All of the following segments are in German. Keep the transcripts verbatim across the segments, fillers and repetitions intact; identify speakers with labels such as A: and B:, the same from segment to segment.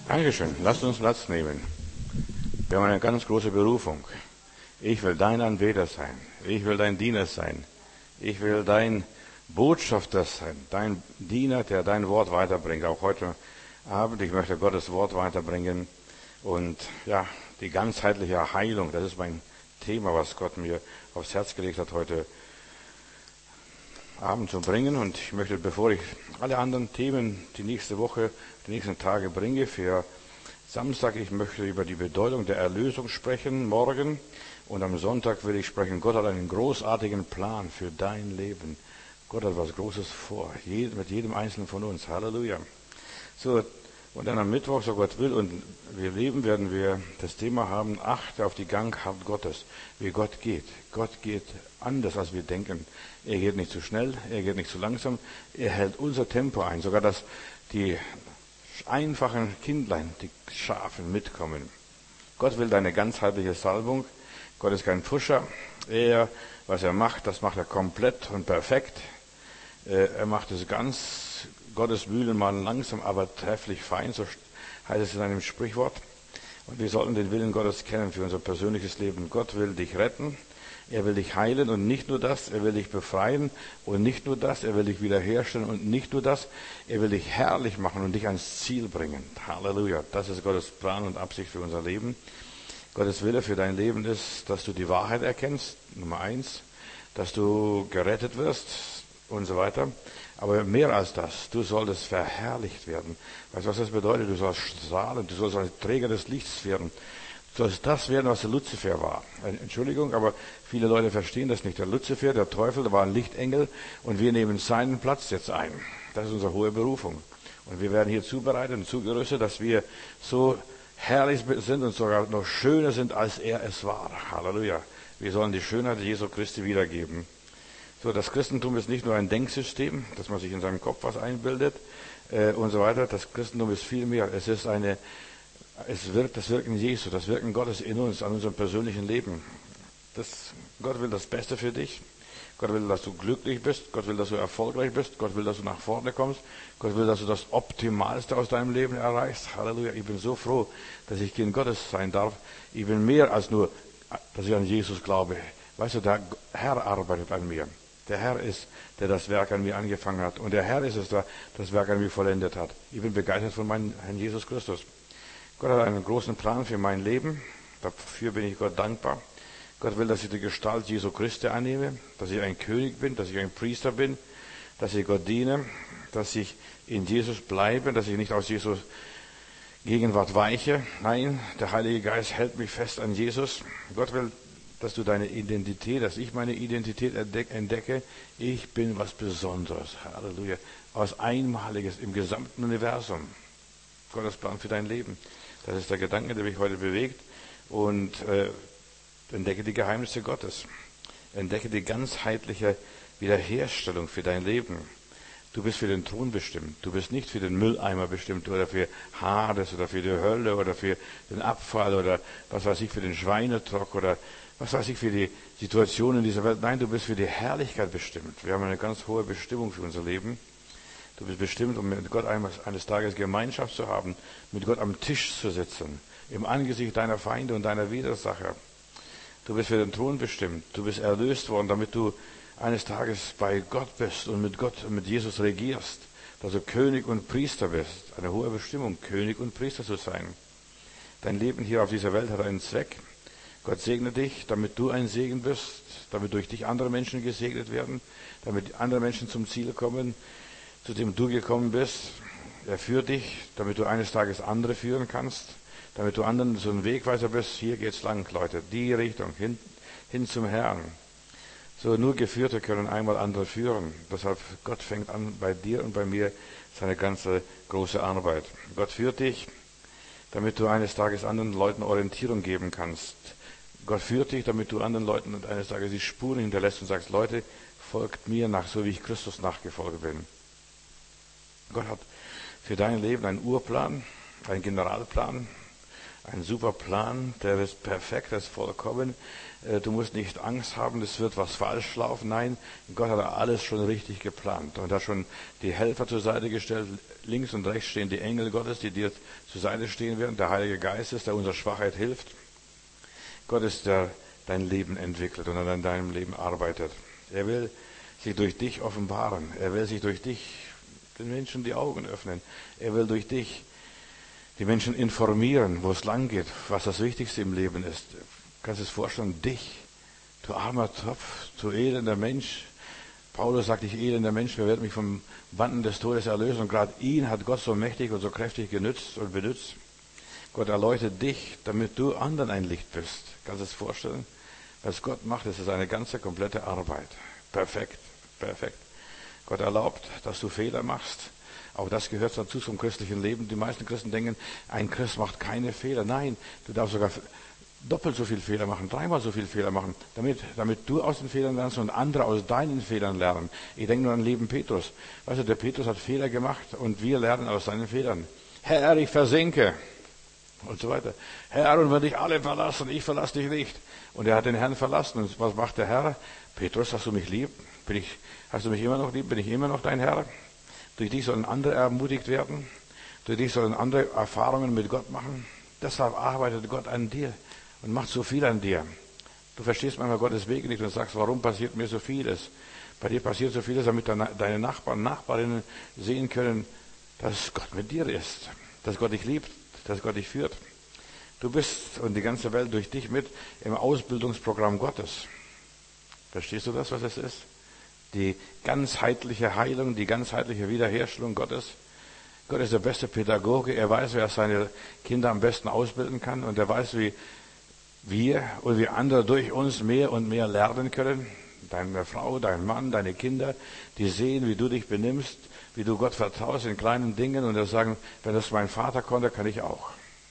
A: Dankeschön. Lasst uns Platz nehmen. Wir haben eine ganz große Berufung. Ich will dein Anbeter sein. Ich will dein Diener sein. Ich will dein Botschafter sein. Dein Diener, der dein Wort weiterbringt. Auch heute Abend. Ich möchte Gottes Wort weiterbringen. Und ja, die ganzheitliche Heilung. Das ist mein Thema, was Gott mir aufs Herz gelegt hat, heute Abend zu bringen. Und ich möchte, bevor ich alle anderen Themen die nächste Woche, die nächsten Tage bringe, für Samstag, ich möchte über die Bedeutung der Erlösung sprechen, morgen. Und am Sonntag will ich sprechen, Gott hat einen großartigen Plan für dein Leben. Gott hat was Großes vor, mit jedem Einzelnen von uns. Halleluja. So, und dann am Mittwoch, so Gott will, und wir leben, werden wir das Thema haben, achte auf die Gangart Gottes, wie Gott geht. Gott geht anders, als wir denken. Er geht nicht zu schnell, er geht nicht zu langsam, er hält unser Tempo ein, sogar dass die einfachen Kindlein, die Schafen mitkommen. Gott will deine ganzheitliche Salbung. Gott ist kein Pusher. Er, was er macht, das macht er komplett und perfekt. Er macht es ganz, Gottes Mühlen malen langsam, aber trefflich fein, so heißt es in einem Sprichwort. Und wir sollten den Willen Gottes kennen für unser persönliches Leben. Gott will dich retten. Er will dich heilen und nicht nur das, er will dich befreien und nicht nur das, er will dich wiederherstellen und nicht nur das, er will dich herrlich machen und dich ans Ziel bringen. Halleluja, das ist Gottes Plan und Absicht für unser Leben. Gottes Wille für dein Leben ist, dass du die Wahrheit erkennst, Nummer eins, dass du gerettet wirst und so weiter. Aber mehr als das, du solltest verherrlicht werden. Weißt du, was das bedeutet? Du sollst strahlen, du sollst ein Träger des Lichts werden. Du sollst das werden, was der Luzifer war. Entschuldigung, aber viele Leute verstehen das nicht. Der Luzifer, der Teufel, der war ein Lichtengel und wir nehmen seinen Platz jetzt ein. Das ist unsere hohe Berufung. Und wir werden hier zubereitet und zugerüstet, dass wir so herrlich sind und sogar noch schöner sind, als er es war. Halleluja. Wir sollen die Schönheit Jesu Christi wiedergeben. So, das Christentum ist nicht nur ein Denksystem, dass man sich in seinem Kopf was einbildet äh, und so weiter. Das Christentum ist viel mehr. Es ist eine Es wirkt das Wirken Jesu, das Wirken Gottes in uns, an unserem persönlichen Leben. Das, Gott will das Beste für dich. Gott will, dass du glücklich bist. Gott will, dass du erfolgreich bist. Gott will, dass du nach vorne kommst. Gott will, dass du das Optimalste aus deinem Leben erreichst. Halleluja. Ich bin so froh, dass ich Kind Gottes sein darf. Ich bin mehr als nur, dass ich an Jesus glaube. Weißt du, der Herr arbeitet an mir. Der Herr ist, der das Werk an mir angefangen hat. Und der Herr ist es, der das Werk an mir vollendet hat. Ich bin begeistert von meinem Herrn Jesus Christus. Gott hat einen großen Plan für mein Leben. Dafür bin ich Gott dankbar. Gott will, dass ich die Gestalt Jesu Christi annehme, dass ich ein König bin, dass ich ein Priester bin, dass ich Gott diene, dass ich in Jesus bleibe, dass ich nicht aus Jesus Gegenwart weiche. Nein, der Heilige Geist hält mich fest an Jesus. Gott will, dass du deine Identität, dass ich meine Identität entdecke. Ich bin was Besonderes. Halleluja. Was Einmaliges im gesamten Universum. Gottes Plan für dein Leben. Das ist der Gedanke, der mich heute bewegt. Und äh, entdecke die Geheimnisse Gottes. Entdecke die ganzheitliche Wiederherstellung für dein Leben. Du bist für den Thron bestimmt. Du bist nicht für den Mülleimer bestimmt oder für Hades oder für die Hölle oder für den Abfall oder was weiß ich, für den Schweinetrock oder was weiß ich, für die Situationen dieser Welt. Nein, du bist für die Herrlichkeit bestimmt. Wir haben eine ganz hohe Bestimmung für unser Leben. Du bist bestimmt, um mit Gott eines Tages Gemeinschaft zu haben, mit Gott am Tisch zu sitzen, im Angesicht deiner Feinde und deiner Widersacher. Du bist für den Thron bestimmt. Du bist erlöst worden, damit du eines Tages bei Gott bist und mit Gott und mit Jesus regierst, dass du König und Priester bist. Eine hohe Bestimmung, König und Priester zu sein. Dein Leben hier auf dieser Welt hat einen Zweck. Gott segne dich, damit du ein Segen bist, damit durch dich andere Menschen gesegnet werden, damit andere Menschen zum Ziel kommen, zu dem du gekommen bist. Er führt dich, damit du eines Tages andere führen kannst, damit du anderen so ein Wegweiser bist. Hier geht's lang, Leute, die Richtung, hin, hin zum Herrn. So, nur Geführte können einmal andere führen. Deshalb, Gott fängt an, bei dir und bei mir seine ganze große Arbeit. Gott führt dich, damit du eines Tages anderen Leuten Orientierung geben kannst. Gott führt dich, damit du anderen Leuten eines Tages die Spuren hinterlässt und sagst, Leute, folgt mir nach, so wie ich Christus nachgefolgt bin. Gott hat für dein Leben einen Urplan, einen Generalplan, ein super Plan, der ist perfekt, der ist vollkommen. Du musst nicht Angst haben, es wird was falsch laufen. Nein, Gott hat alles schon richtig geplant und hat schon die Helfer zur Seite gestellt. Links und rechts stehen die Engel Gottes, die dir zur Seite stehen werden. Der Heilige Geist ist, der unserer Schwachheit hilft. Gott ist, der dein Leben entwickelt und an deinem Leben arbeitet. Er will sich durch dich offenbaren. Er will sich durch dich den Menschen die Augen öffnen. Er will durch dich die Menschen informieren, wo es lang geht, was das Wichtigste im Leben ist. Du kannst es vorstellen, dich, du armer Tropf, du elender Mensch. Paulus sagt, ich elender Mensch, wer wird mich vom Banden des Todes erlösen? Und gerade ihn hat Gott so mächtig und so kräftig genützt und benutzt. Gott erleuchtet dich, damit du anderen ein Licht bist. Kannst du es vorstellen? Was Gott macht, das ist eine ganze, komplette Arbeit. Perfekt, perfekt. Gott erlaubt, dass du Fehler machst. Auch das gehört dazu zum christlichen Leben. Die meisten Christen denken, ein Christ macht keine Fehler. Nein, du darfst sogar doppelt so viel Fehler machen, dreimal so viel Fehler machen, damit, damit du aus den Fehlern lernst und andere aus deinen Fehlern lernen. Ich denke nur an den lieben Petrus. Weißt du, der Petrus hat Fehler gemacht und wir lernen aus seinen Fehlern. Herr, ich versinke. Und so weiter. Herr, und wenn dich alle verlassen, ich verlasse dich nicht. Und er hat den Herrn verlassen. Und was macht der Herr? Petrus, hast du mich lieb? Bin ich, hast du mich immer noch lieb? Bin ich immer noch dein Herr? Durch dich sollen andere ermutigt werden. Durch dich sollen andere Erfahrungen mit Gott machen. Deshalb arbeitet Gott an dir und macht so viel an dir. Du verstehst manchmal Gottes Wege nicht und sagst, warum passiert mir so vieles? Bei dir passiert so vieles, damit deine Nachbarn, Nachbarinnen sehen können, dass Gott mit dir ist. Dass Gott dich liebt. Dass Gott dich führt. Du bist und die ganze Welt durch dich mit im Ausbildungsprogramm Gottes. Verstehst du das, was es ist? Die ganzheitliche Heilung, die ganzheitliche Wiederherstellung Gottes. Gott ist der beste Pädagoge. Er weiß, wer seine Kinder am besten ausbilden kann. Und er weiß, wie wir und wie andere durch uns mehr und mehr lernen können. Deine Frau, dein Mann, deine Kinder, die sehen, wie du dich benimmst, wie du Gott vertraust in kleinen Dingen und er sagen, wenn das mein Vater konnte, kann ich auch.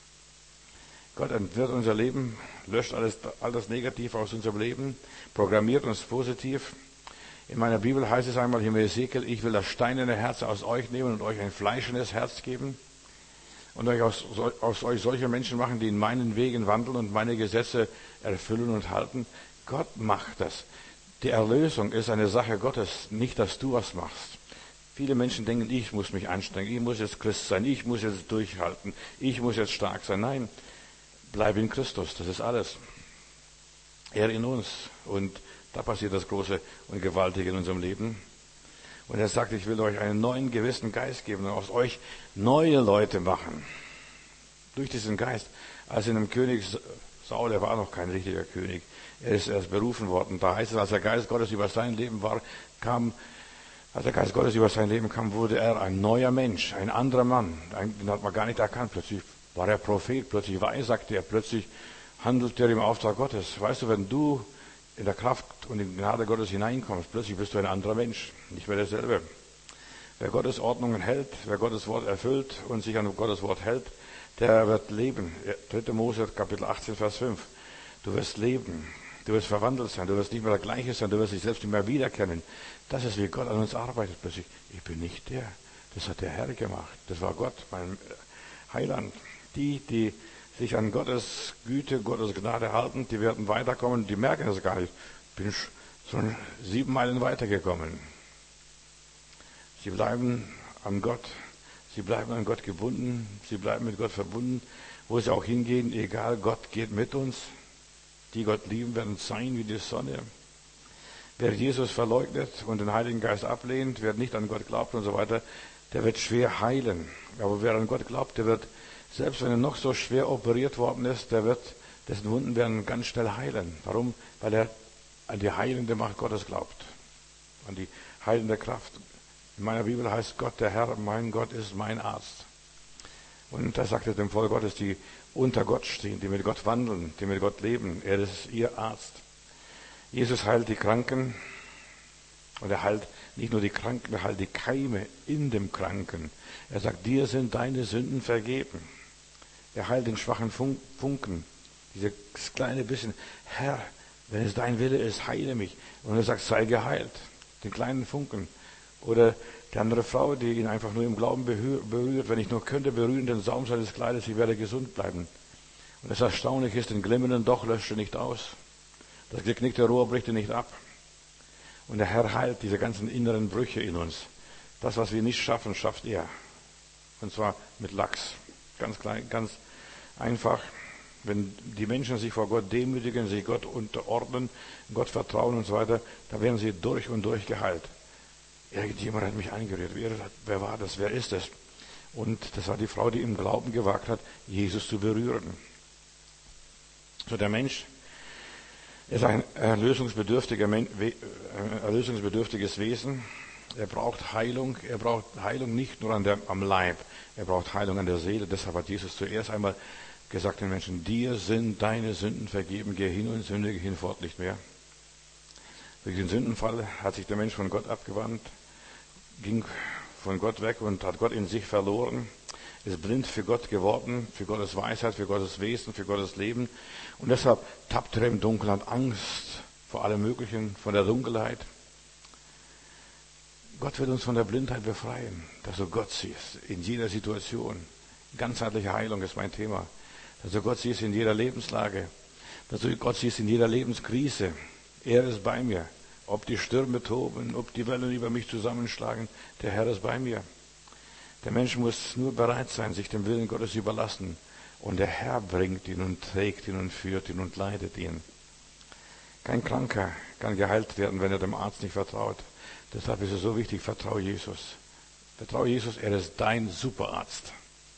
A: Gott entwirrt unser Leben, löscht alles, alles Negative aus unserem Leben, programmiert uns positiv. In meiner Bibel heißt es einmal hier mit Ezekiel, ich will das steinerne Herz aus euch nehmen und euch ein fleischendes Herz geben und euch aus, aus euch solche Menschen machen, die in meinen Wegen wandeln und meine Gesetze erfüllen und halten. Gott macht das. Die Erlösung ist eine Sache Gottes, nicht, dass du was machst. Viele Menschen denken, ich muss mich anstrengen, ich muss jetzt Christ sein, ich muss jetzt durchhalten, ich muss jetzt stark sein. Nein, bleib in Christus, das ist alles. Er in uns. Und da passiert das Große und Gewaltige in unserem Leben. Und er sagt, ich will euch einen neuen gewissen Geist geben und aus euch neue Leute machen. Durch diesen Geist. Als in einem König Saul, er war noch kein richtiger König, er ist erst berufen worden. Da heißt es, als der Geist Gottes über sein Leben war, kam Als der Geist Gottes über sein Leben kam, wurde er ein neuer Mensch, ein anderer Mann. Den hat man gar nicht erkannt. Plötzlich war er Prophet, plötzlich weissagte er, plötzlich handelte er im Auftrag Gottes. Weißt du, wenn du in der Kraft und in die Gnade Gottes hineinkommst, plötzlich bist du ein anderer Mensch, nicht mehr derselbe. Wer Gottes Ordnungen hält, wer Gottes Wort erfüllt und sich an Gottes Wort hält, der wird leben. dritter Mose Kapitel achtzehn, Vers fünf. Du wirst leben. Du wirst verwandelt sein, du wirst nicht mehr der Gleiche sein, du wirst dich selbst nicht mehr wiedererkennen. Das ist, wie Gott an uns arbeitet. Plötzlich, ich bin nicht der, das hat der Herr gemacht. Das war Gott, mein Heiland. Die, die sich an Gottes Güte, Gottes Gnade halten, die werden weiterkommen, die merken das gar nicht. Ich bin schon sieben Meilen weitergekommen. Sie bleiben an Gott, sie bleiben an Gott gebunden, sie bleiben mit Gott verbunden, wo sie auch hingehen, egal, Gott geht mit uns. Die Gott lieben, werden sein wie die Sonne. Wer Jesus verleugnet und den Heiligen Geist ablehnt, wer nicht an Gott glaubt und so weiter, der wird schwer heilen. Aber wer an Gott glaubt, der wird, selbst wenn er noch so schwer operiert worden ist, der wird, dessen Wunden werden ganz schnell heilen. Warum? Weil er an die heilende Macht Gottes glaubt. An die heilende Kraft. In meiner Bibel heißt Gott, der Herr, mein Gott ist mein Arzt. Und da sagt er dem Volk Gottes, die unter Gott stehen, die mit Gott wandeln, die mit Gott leben. Er ist ihr Arzt. Jesus heilt die Kranken und er heilt nicht nur die Kranken, er heilt die Keime in dem Kranken. Er sagt, dir sind deine Sünden vergeben. Er heilt den schwachen Funken, dieses kleine bisschen, Herr, wenn es dein Wille ist, heile mich. Und er sagt, sei geheilt, den kleinen Funken. Oder die andere Frau, die ihn einfach nur im Glauben berührt, wenn ich nur könnte, berühren den Saum seines Kleides, ich werde gesund bleiben. Und das Erstaunliche ist, den glimmenden Docht löscht er nicht aus. Das geknickte Rohr bricht er nicht ab. Und der Herr heilt diese ganzen inneren Brüche in uns. Das, was wir nicht schaffen, schafft er. Und zwar mit Lachs. Ganz klein, ganz einfach. Wenn die Menschen sich vor Gott demütigen, sich Gott unterordnen, Gott vertrauen und so weiter, dann werden sie durch und durch geheilt. Irgendjemand hat mich eingerührt. Wer, wer war das? Wer ist es? Und das war die Frau, die im Glauben gewagt hat, Jesus zu berühren. So, der Mensch ist ein erlösungsbedürftiger, erlösungsbedürftiges Wesen. Er braucht Heilung. Er braucht Heilung nicht nur an der, am Leib. Er braucht Heilung an der Seele. Deshalb hat Jesus zuerst einmal gesagt den Menschen, dir sind deine Sünden vergeben, geh hin und sündige hinfort nicht mehr. Durch den Sündenfall hat sich der Mensch von Gott abgewandt, ging von Gott weg und hat Gott in sich verloren, ist blind für Gott geworden, für Gottes Weisheit, für Gottes Wesen, für Gottes Leben. Und deshalb tappt er im Dunkeln, hat Angst vor allem Möglichen, von der Dunkelheit. Gott wird uns von der Blindheit befreien, dass du Gott siehst, in jeder Situation. Ganzheitliche Heilung ist mein Thema. Dass du Gott siehst in jeder Lebenslage, dass du Gott siehst in jeder Lebenskrise. Er ist bei mir. Ob die Stürme toben, ob die Wellen über mich zusammenschlagen, der Herr ist bei mir. Der Mensch muss nur bereit sein, sich dem Willen Gottes überlassen. Und der Herr bringt ihn und trägt ihn und führt ihn und leitet ihn. Kein Kranker kann geheilt werden, wenn er dem Arzt nicht vertraut. Deshalb ist es so wichtig, vertraue Jesus. Vertraue Jesus, er ist dein Superarzt.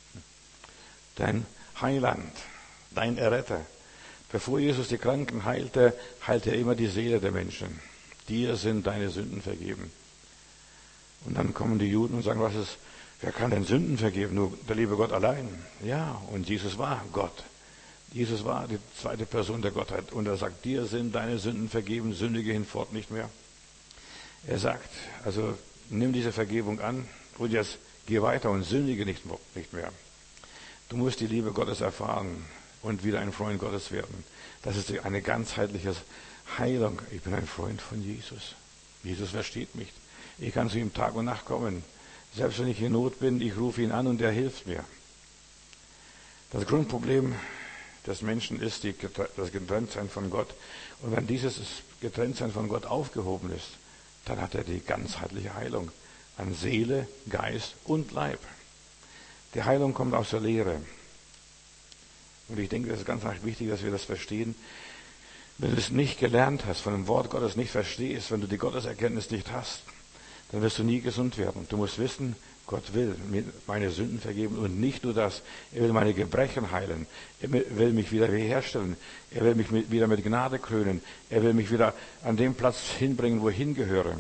A: Dein Heiland, dein Erretter. Bevor Jesus die Kranken heilte, heilte er immer die Seele der Menschen. Dir sind deine Sünden vergeben. Und dann kommen die Juden und sagen, was ist, wer kann denn Sünden vergeben? Nur der liebe Gott allein. Ja, und Jesus war Gott. Jesus war die zweite Person der Gottheit. Und er sagt, dir sind deine Sünden vergeben, sündige hinfort nicht mehr. Er sagt, also nimm diese Vergebung an und jetzt geh weiter und sündige nicht, nicht mehr. Du musst die Liebe Gottes erfahren und wieder ein Freund Gottes werden. Das ist eine ganzheitliche Heilung. Ich bin ein Freund von Jesus. Jesus versteht mich. Ich kann zu ihm Tag und Nacht kommen. Selbst wenn ich in Not bin, ich rufe ihn an und er hilft mir. Das Grundproblem des Menschen ist die, das Getrenntsein von Gott. Und wenn dieses Getrenntsein von Gott aufgehoben ist, dann hat er die ganzheitliche Heilung an Seele, Geist und Leib. Die Heilung kommt aus der Lehre. Und ich denke, das ist ganz wichtig, dass wir das verstehen. Wenn du es nicht gelernt hast, von dem Wort Gottes nicht verstehst, wenn du die Gotteserkenntnis nicht hast, dann wirst du nie gesund werden. Du musst wissen, Gott will mir meine Sünden vergeben und nicht nur das, er will meine Gebrechen heilen, er will mich wieder wiederherstellen, er will mich mit, wieder mit Gnade krönen, er will mich wieder an den Platz hinbringen, wo ich hingehöre.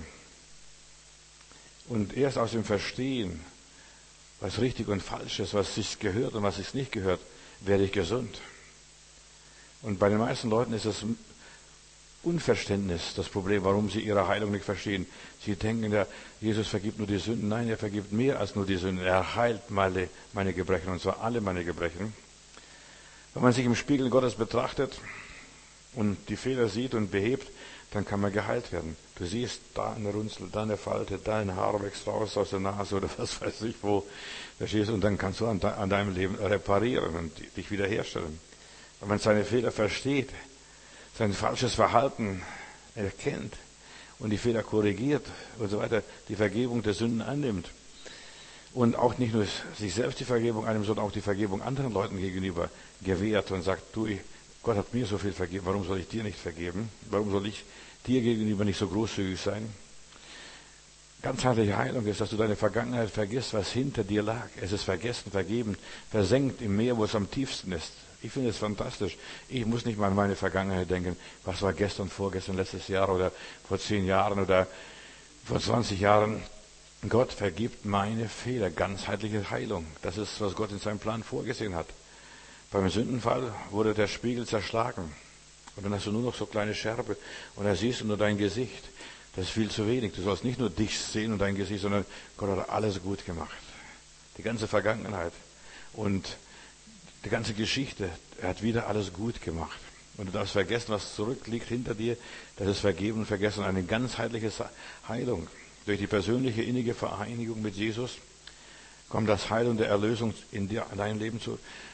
A: Und erst aus dem Verstehen, was richtig und falsch ist, was sich gehört und was sich nicht gehört, werde ich gesund. Und bei den meisten Leuten ist das Unverständnis das Problem, warum sie ihre Heilung nicht verstehen. Sie denken, ja, Jesus vergibt nur die Sünden. Nein, er vergibt mehr als nur die Sünden. Er heilt meine, meine Gebrechen, und zwar alle meine Gebrechen. Wenn man sich im Spiegel Gottes betrachtet und die Fehler sieht und behebt, dann kann man geheilt werden. Du siehst, da eine Runzel, da eine Falte, da ein Haar wächst raus aus der Nase oder was weiß ich wo. Verstehst du? Und dann kannst du an, an deinem Leben reparieren und dich wiederherstellen. Wenn man seine Fehler versteht, sein falsches Verhalten erkennt und die Fehler korrigiert und so weiter, die Vergebung der Sünden annimmt und auch nicht nur sich selbst die Vergebung annimmt, sondern auch die Vergebung anderen Leuten gegenüber gewährt und sagt, du, ich, Gott hat mir so viel vergeben, warum soll ich dir nicht vergeben? Warum soll ich dir gegenüber nicht so großzügig sein? Ganzheitliche Heilung ist, dass du deine Vergangenheit vergisst, was hinter dir lag. Es ist vergessen, vergeben, versenkt im Meer, wo es am tiefsten ist. Ich finde es fantastisch. Ich muss nicht mal an meine Vergangenheit denken. Was war gestern, vorgestern, letztes Jahr oder vor zehn Jahren oder vor zwanzig Jahren? Gott vergibt meine Fehler. Ganzheitliche Heilung. Das ist, was Gott in seinem Plan vorgesehen hat. Beim Sündenfall wurde der Spiegel zerschlagen. Und dann hast du nur noch so kleine Scherbe. Und da siehst du nur dein Gesicht. Das ist viel zu wenig. Du sollst nicht nur dich sehen und dein Gesicht, sondern Gott hat alles gut gemacht. Die ganze Vergangenheit. Und die ganze Geschichte, er hat wieder alles gut gemacht. Und du darfst vergessen, was zurückliegt hinter dir, das ist vergeben und vergessen. Eine ganzheitliche Heilung. Durch die persönliche innige Vereinigung mit Jesus kommt das Heil und der Erlösung in dir, in dein Leben zu.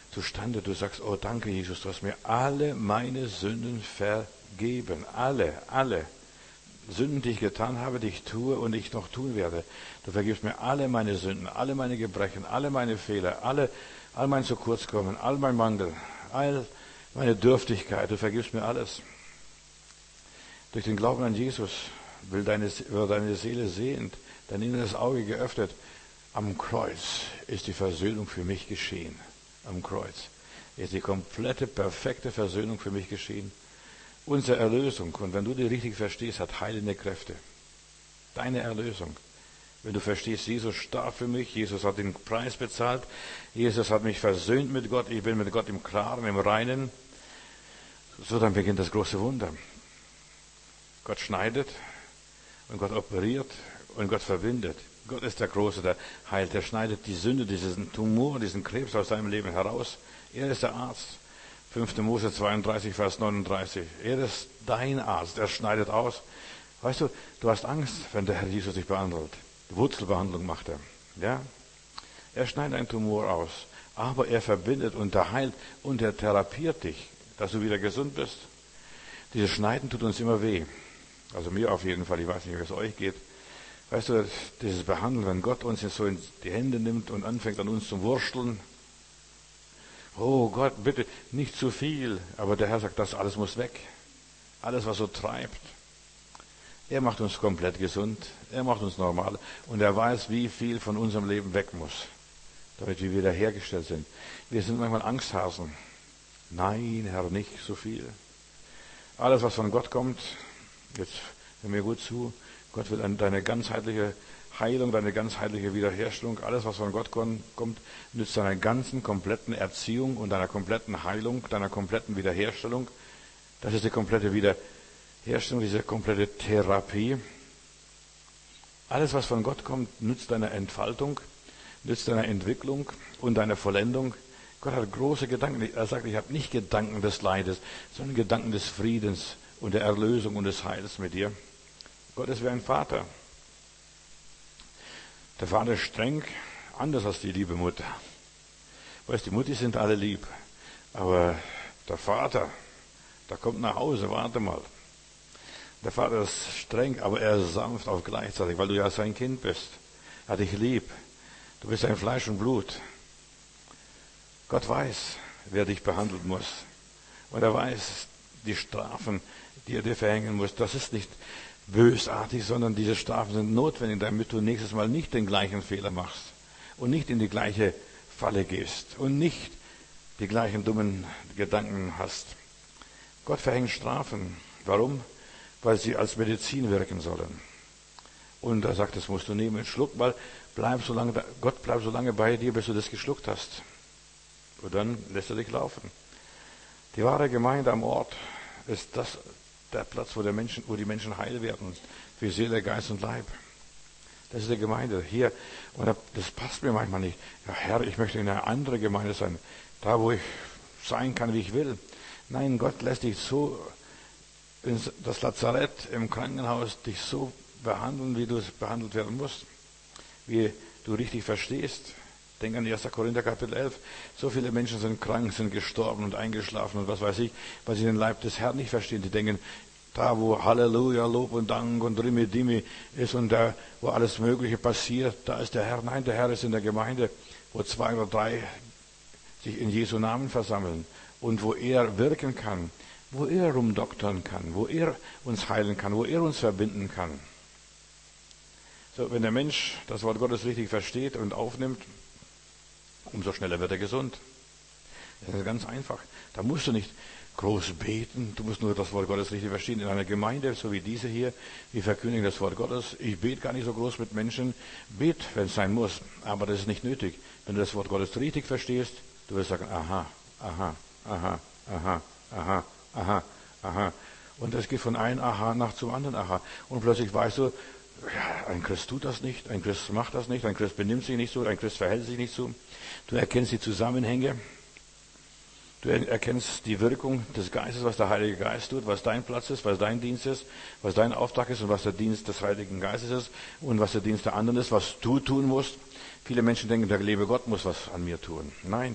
A: zustande. Du sagst, oh danke Jesus, du hast mir alle meine Sünden vergeben. Alle, alle. Sünden, die ich getan habe, die ich tue und ich noch tun werde. Du vergibst mir alle meine Sünden, alle meine Gebrechen, alle meine Fehler, alle, all mein zu kurz kommen, all mein Mangel, all meine Dürftigkeit. Du vergibst mir alles. Durch den Glauben an Jesus will deine, wird deine Seele sehend, dein inneres Auge geöffnet. Am Kreuz ist die Versöhnung für mich geschehen. Am Kreuz ist die komplette, perfekte Versöhnung für mich geschehen. Unsere Erlösung, und wenn du die richtig verstehst, hat heilende Kräfte. Deine Erlösung. Wenn du verstehst, Jesus starb für mich, Jesus hat den Preis bezahlt, Jesus hat mich versöhnt mit Gott, ich bin mit Gott im Klaren, im Reinen, so dann beginnt das große Wunder. Gott schneidet und Gott operiert und Gott verbindet. Gott ist der Große, der heilt, der schneidet die Sünde, diesen Tumor, diesen Krebs aus deinem Leben heraus. Er ist der Arzt. fünfter Mose zweiunddreißig, Vers neununddreißig. Er ist dein Arzt, er schneidet aus. Weißt du, du hast Angst, wenn der Herr Jesus dich behandelt. Die Wurzelbehandlung macht er. Ja? Er schneidet einen Tumor aus, aber er verbindet und er heilt und er therapiert dich, dass du wieder gesund bist. Dieses Schneiden tut uns immer weh. Also mir auf jeden Fall, ich weiß nicht, wie es euch geht. Weißt du, dieses Behandeln, wenn Gott uns jetzt so in die Hände nimmt und anfängt an uns zu wursteln. Oh Gott, bitte, nicht zu viel. Aber der Herr sagt, das alles muss weg. Alles, was so treibt. Er macht uns komplett gesund. Er macht uns normal. Und er weiß, wie viel von unserem Leben weg muss. Damit wir wiederhergestellt sind. Wir sind manchmal Angsthasen. Nein, Herr, nicht so viel. Alles, was von Gott kommt, jetzt hör mir gut zu, Gott will deine ganzheitliche Heilung, deine ganzheitliche Wiederherstellung, alles, was von Gott kommt, nützt deiner ganzen, kompletten Erziehung und deiner kompletten Heilung, deiner kompletten Wiederherstellung. Das ist die komplette Wiederherstellung, diese komplette Therapie. Alles, was von Gott kommt, nützt deiner Entfaltung, nützt deiner Entwicklung und deiner Vollendung. Gott hat große Gedanken. Er sagt, ich habe nicht Gedanken des Leides, sondern Gedanken des Friedens und der Erlösung und des Heils mit dir. Gott ist wie ein Vater. Der Vater ist streng, anders als die liebe Mutter. Weißt du, die Mutti sind alle lieb. Aber der Vater, der kommt nach Hause, warte mal. Der Vater ist streng, aber er ist sanft auch gleichzeitig, weil du ja sein Kind bist. Er hat dich lieb. Du bist sein Fleisch und Blut. Gott weiß, wer dich behandeln muss. Und er weiß, die Strafen, die er dir verhängen muss, das ist nicht bösartig, sondern diese Strafen sind notwendig, damit du nächstes Mal nicht den gleichen Fehler machst und nicht in die gleiche Falle gehst und nicht die gleichen dummen Gedanken hast. Gott verhängt Strafen. Warum? Weil sie als Medizin wirken sollen. Und er sagt, das musst du nehmen, schluck mal, bleib so lange, Gott bleibt so lange bei dir, bis du das geschluckt hast. Und dann lässt er dich laufen. Die wahre Gemeinde am Ort ist das, der Platz, wo, der Menschen, wo die Menschen heil werden, für Seele, Geist und Leib. Das ist die Gemeinde hier. Und das passt mir manchmal nicht. Ja, Herr, ich möchte in einer anderen Gemeinde sein, da wo ich sein kann, wie ich will. Nein, Gott lässt dich so in das Lazarett im Krankenhaus dich so behandeln, wie du es behandelt werden musst, wie du richtig verstehst. Denk an erster Korinther Kapitel elf. So viele Menschen sind krank, sind gestorben und eingeschlafen und was weiß ich, weil sie den Leib des Herrn nicht verstehen. Die denken, da wo Halleluja, Lob und Dank und Rimi Dimi ist und da wo alles Mögliche passiert, da ist der Herr. Nein, der Herr ist in der Gemeinde, wo zwei oder drei sich in Jesu Namen versammeln und wo er wirken kann, wo er rumdoktern kann, wo er uns heilen kann, wo er uns verbinden kann. So, wenn der Mensch das Wort Gottes richtig versteht und aufnimmt, umso schneller wird er gesund. Das ist ganz einfach. Da musst du nicht groß beten, du musst nur das Wort Gottes richtig verstehen. In einer Gemeinde, so wie diese hier, wir verkündigen das Wort Gottes. Ich bete gar nicht so groß mit Menschen. Bet, wenn es sein muss, aber das ist nicht nötig. Wenn du das Wort Gottes richtig verstehst, du wirst sagen, aha, aha, aha, aha, aha, aha, aha. Und es geht von einem Aha nach zum anderen Aha. Und plötzlich weißt du, ja, ein Christ tut das nicht, ein Christ macht das nicht, ein Christ benimmt sich nicht so, ein Christ verhält sich nicht so. Du erkennst die Zusammenhänge, du erkennst die Wirkung des Geistes, was der Heilige Geist tut, was dein Platz ist, was dein Dienst ist, was dein Auftrag ist und was der Dienst des Heiligen Geistes ist und was der Dienst der anderen ist, was du tun musst. Viele Menschen denken, der liebe Gott muss was an mir tun. Nein,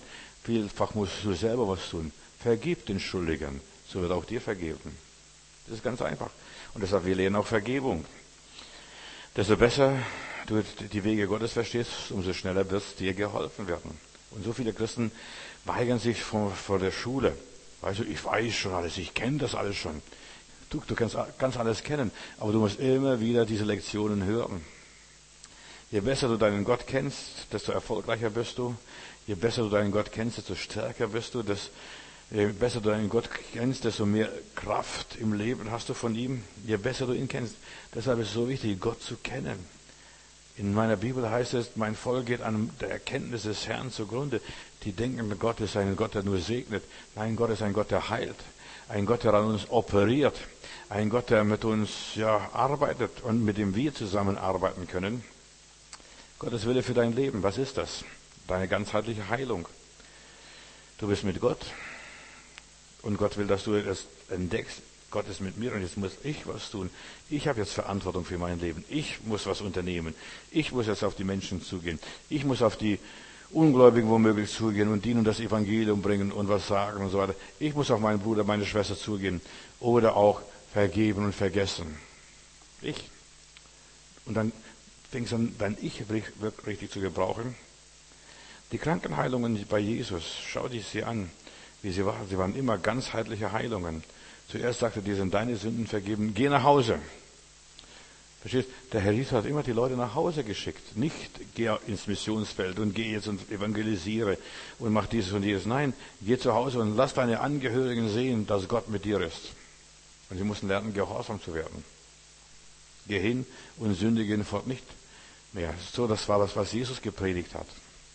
A: Vielfach musst du selber was tun. Vergib den Schuldigern, so wird auch dir vergeben. Das ist ganz einfach. Und deshalb, wir lernen auch Vergebung. Desto besser du die Wege Gottes verstehst, umso schneller wird es dir geholfen werden. Und so viele Christen weigern sich vor, vor der Schule. Weißt du, ich weiß schon alles, ich kenne das alles schon. Du, du kannst, kannst alles kennen, aber du musst immer wieder diese Lektionen hören. Je besser du deinen Gott kennst, desto erfolgreicher bist du. Je besser du deinen Gott kennst, desto stärker bist du. Das, je besser du deinen Gott kennst, desto mehr Kraft im Leben hast du von ihm. Je besser du ihn kennst. Deshalb ist es so wichtig, Gott zu kennen. In meiner Bibel heißt es, mein Volk geht an der Erkenntnis des Herrn zugrunde. Die denken, Gott ist ein Gott, der nur segnet. Nein, Gott ist ein Gott, der heilt. Ein Gott, der an uns operiert. Ein Gott, der mit uns ja arbeitet und mit dem wir zusammenarbeiten können. Gottes Wille für dein Leben, was ist das? Deine ganzheitliche Heilung. Du bist mit Gott und Gott will, dass du das entdeckst. Gott ist mit mir und jetzt muss ich was tun. Ich habe jetzt Verantwortung für mein Leben. Ich muss was unternehmen. Ich muss jetzt auf die Menschen zugehen. Ich muss auf die Ungläubigen womöglich zugehen und ihnen das Evangelium bringen und was sagen und so weiter. Ich muss auf meinen Bruder, meine Schwester zugehen oder auch vergeben und vergessen. Ich. Und dann fängst du an, dein Ich wirklich richtig zu gebrauchen. Die Krankenheilungen bei Jesus, schau dich sie an, wie sie waren. Sie waren immer ganzheitliche Heilungen. Zuerst sagte er, dir sind deine Sünden vergeben, geh nach Hause. Verstehst? Der Herr Jesus hat immer die Leute nach Hause geschickt. Nicht, geh ins Missionsfeld und geh jetzt und evangelisiere und mach dieses und jenes. Nein, geh zu Hause und lass deine Angehörigen sehen, dass Gott mit dir ist. Und sie mussten lernen, gehorsam zu werden. Geh hin und sündige fort nicht mehr. So, das war das, was Jesus gepredigt hat.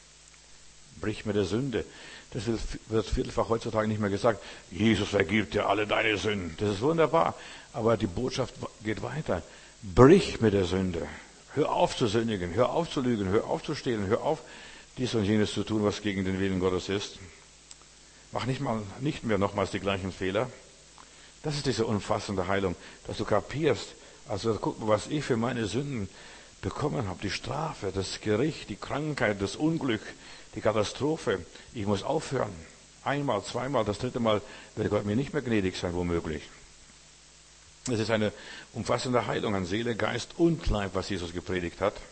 A: Brich mit der Sünde. Das wird vielfach heutzutage nicht mehr gesagt. Jesus vergibt dir alle deine Sünden. Das ist wunderbar. Aber die Botschaft geht weiter. Brich mit der Sünde. Hör auf zu sündigen. Hör auf zu lügen. Hör auf zu stehlen. Hör auf, dies und jenes zu tun, was gegen den Willen Gottes ist. Mach nicht mal, nicht mehr nochmals die gleichen Fehler. Das ist diese umfassende Heilung, dass du kapierst. Also guck mal, was ich für meine Sünden bekommen habe. Die Strafe, das Gericht, die Krankheit, das Unglück, die Katastrophe. Ich muss aufhören. Einmal, zweimal, das dritte Mal wird Gott mir nicht mehr gnädig sein, womöglich. Es ist eine umfassende Heilung an Seele, Geist und Leib, was Jesus gepredigt hat.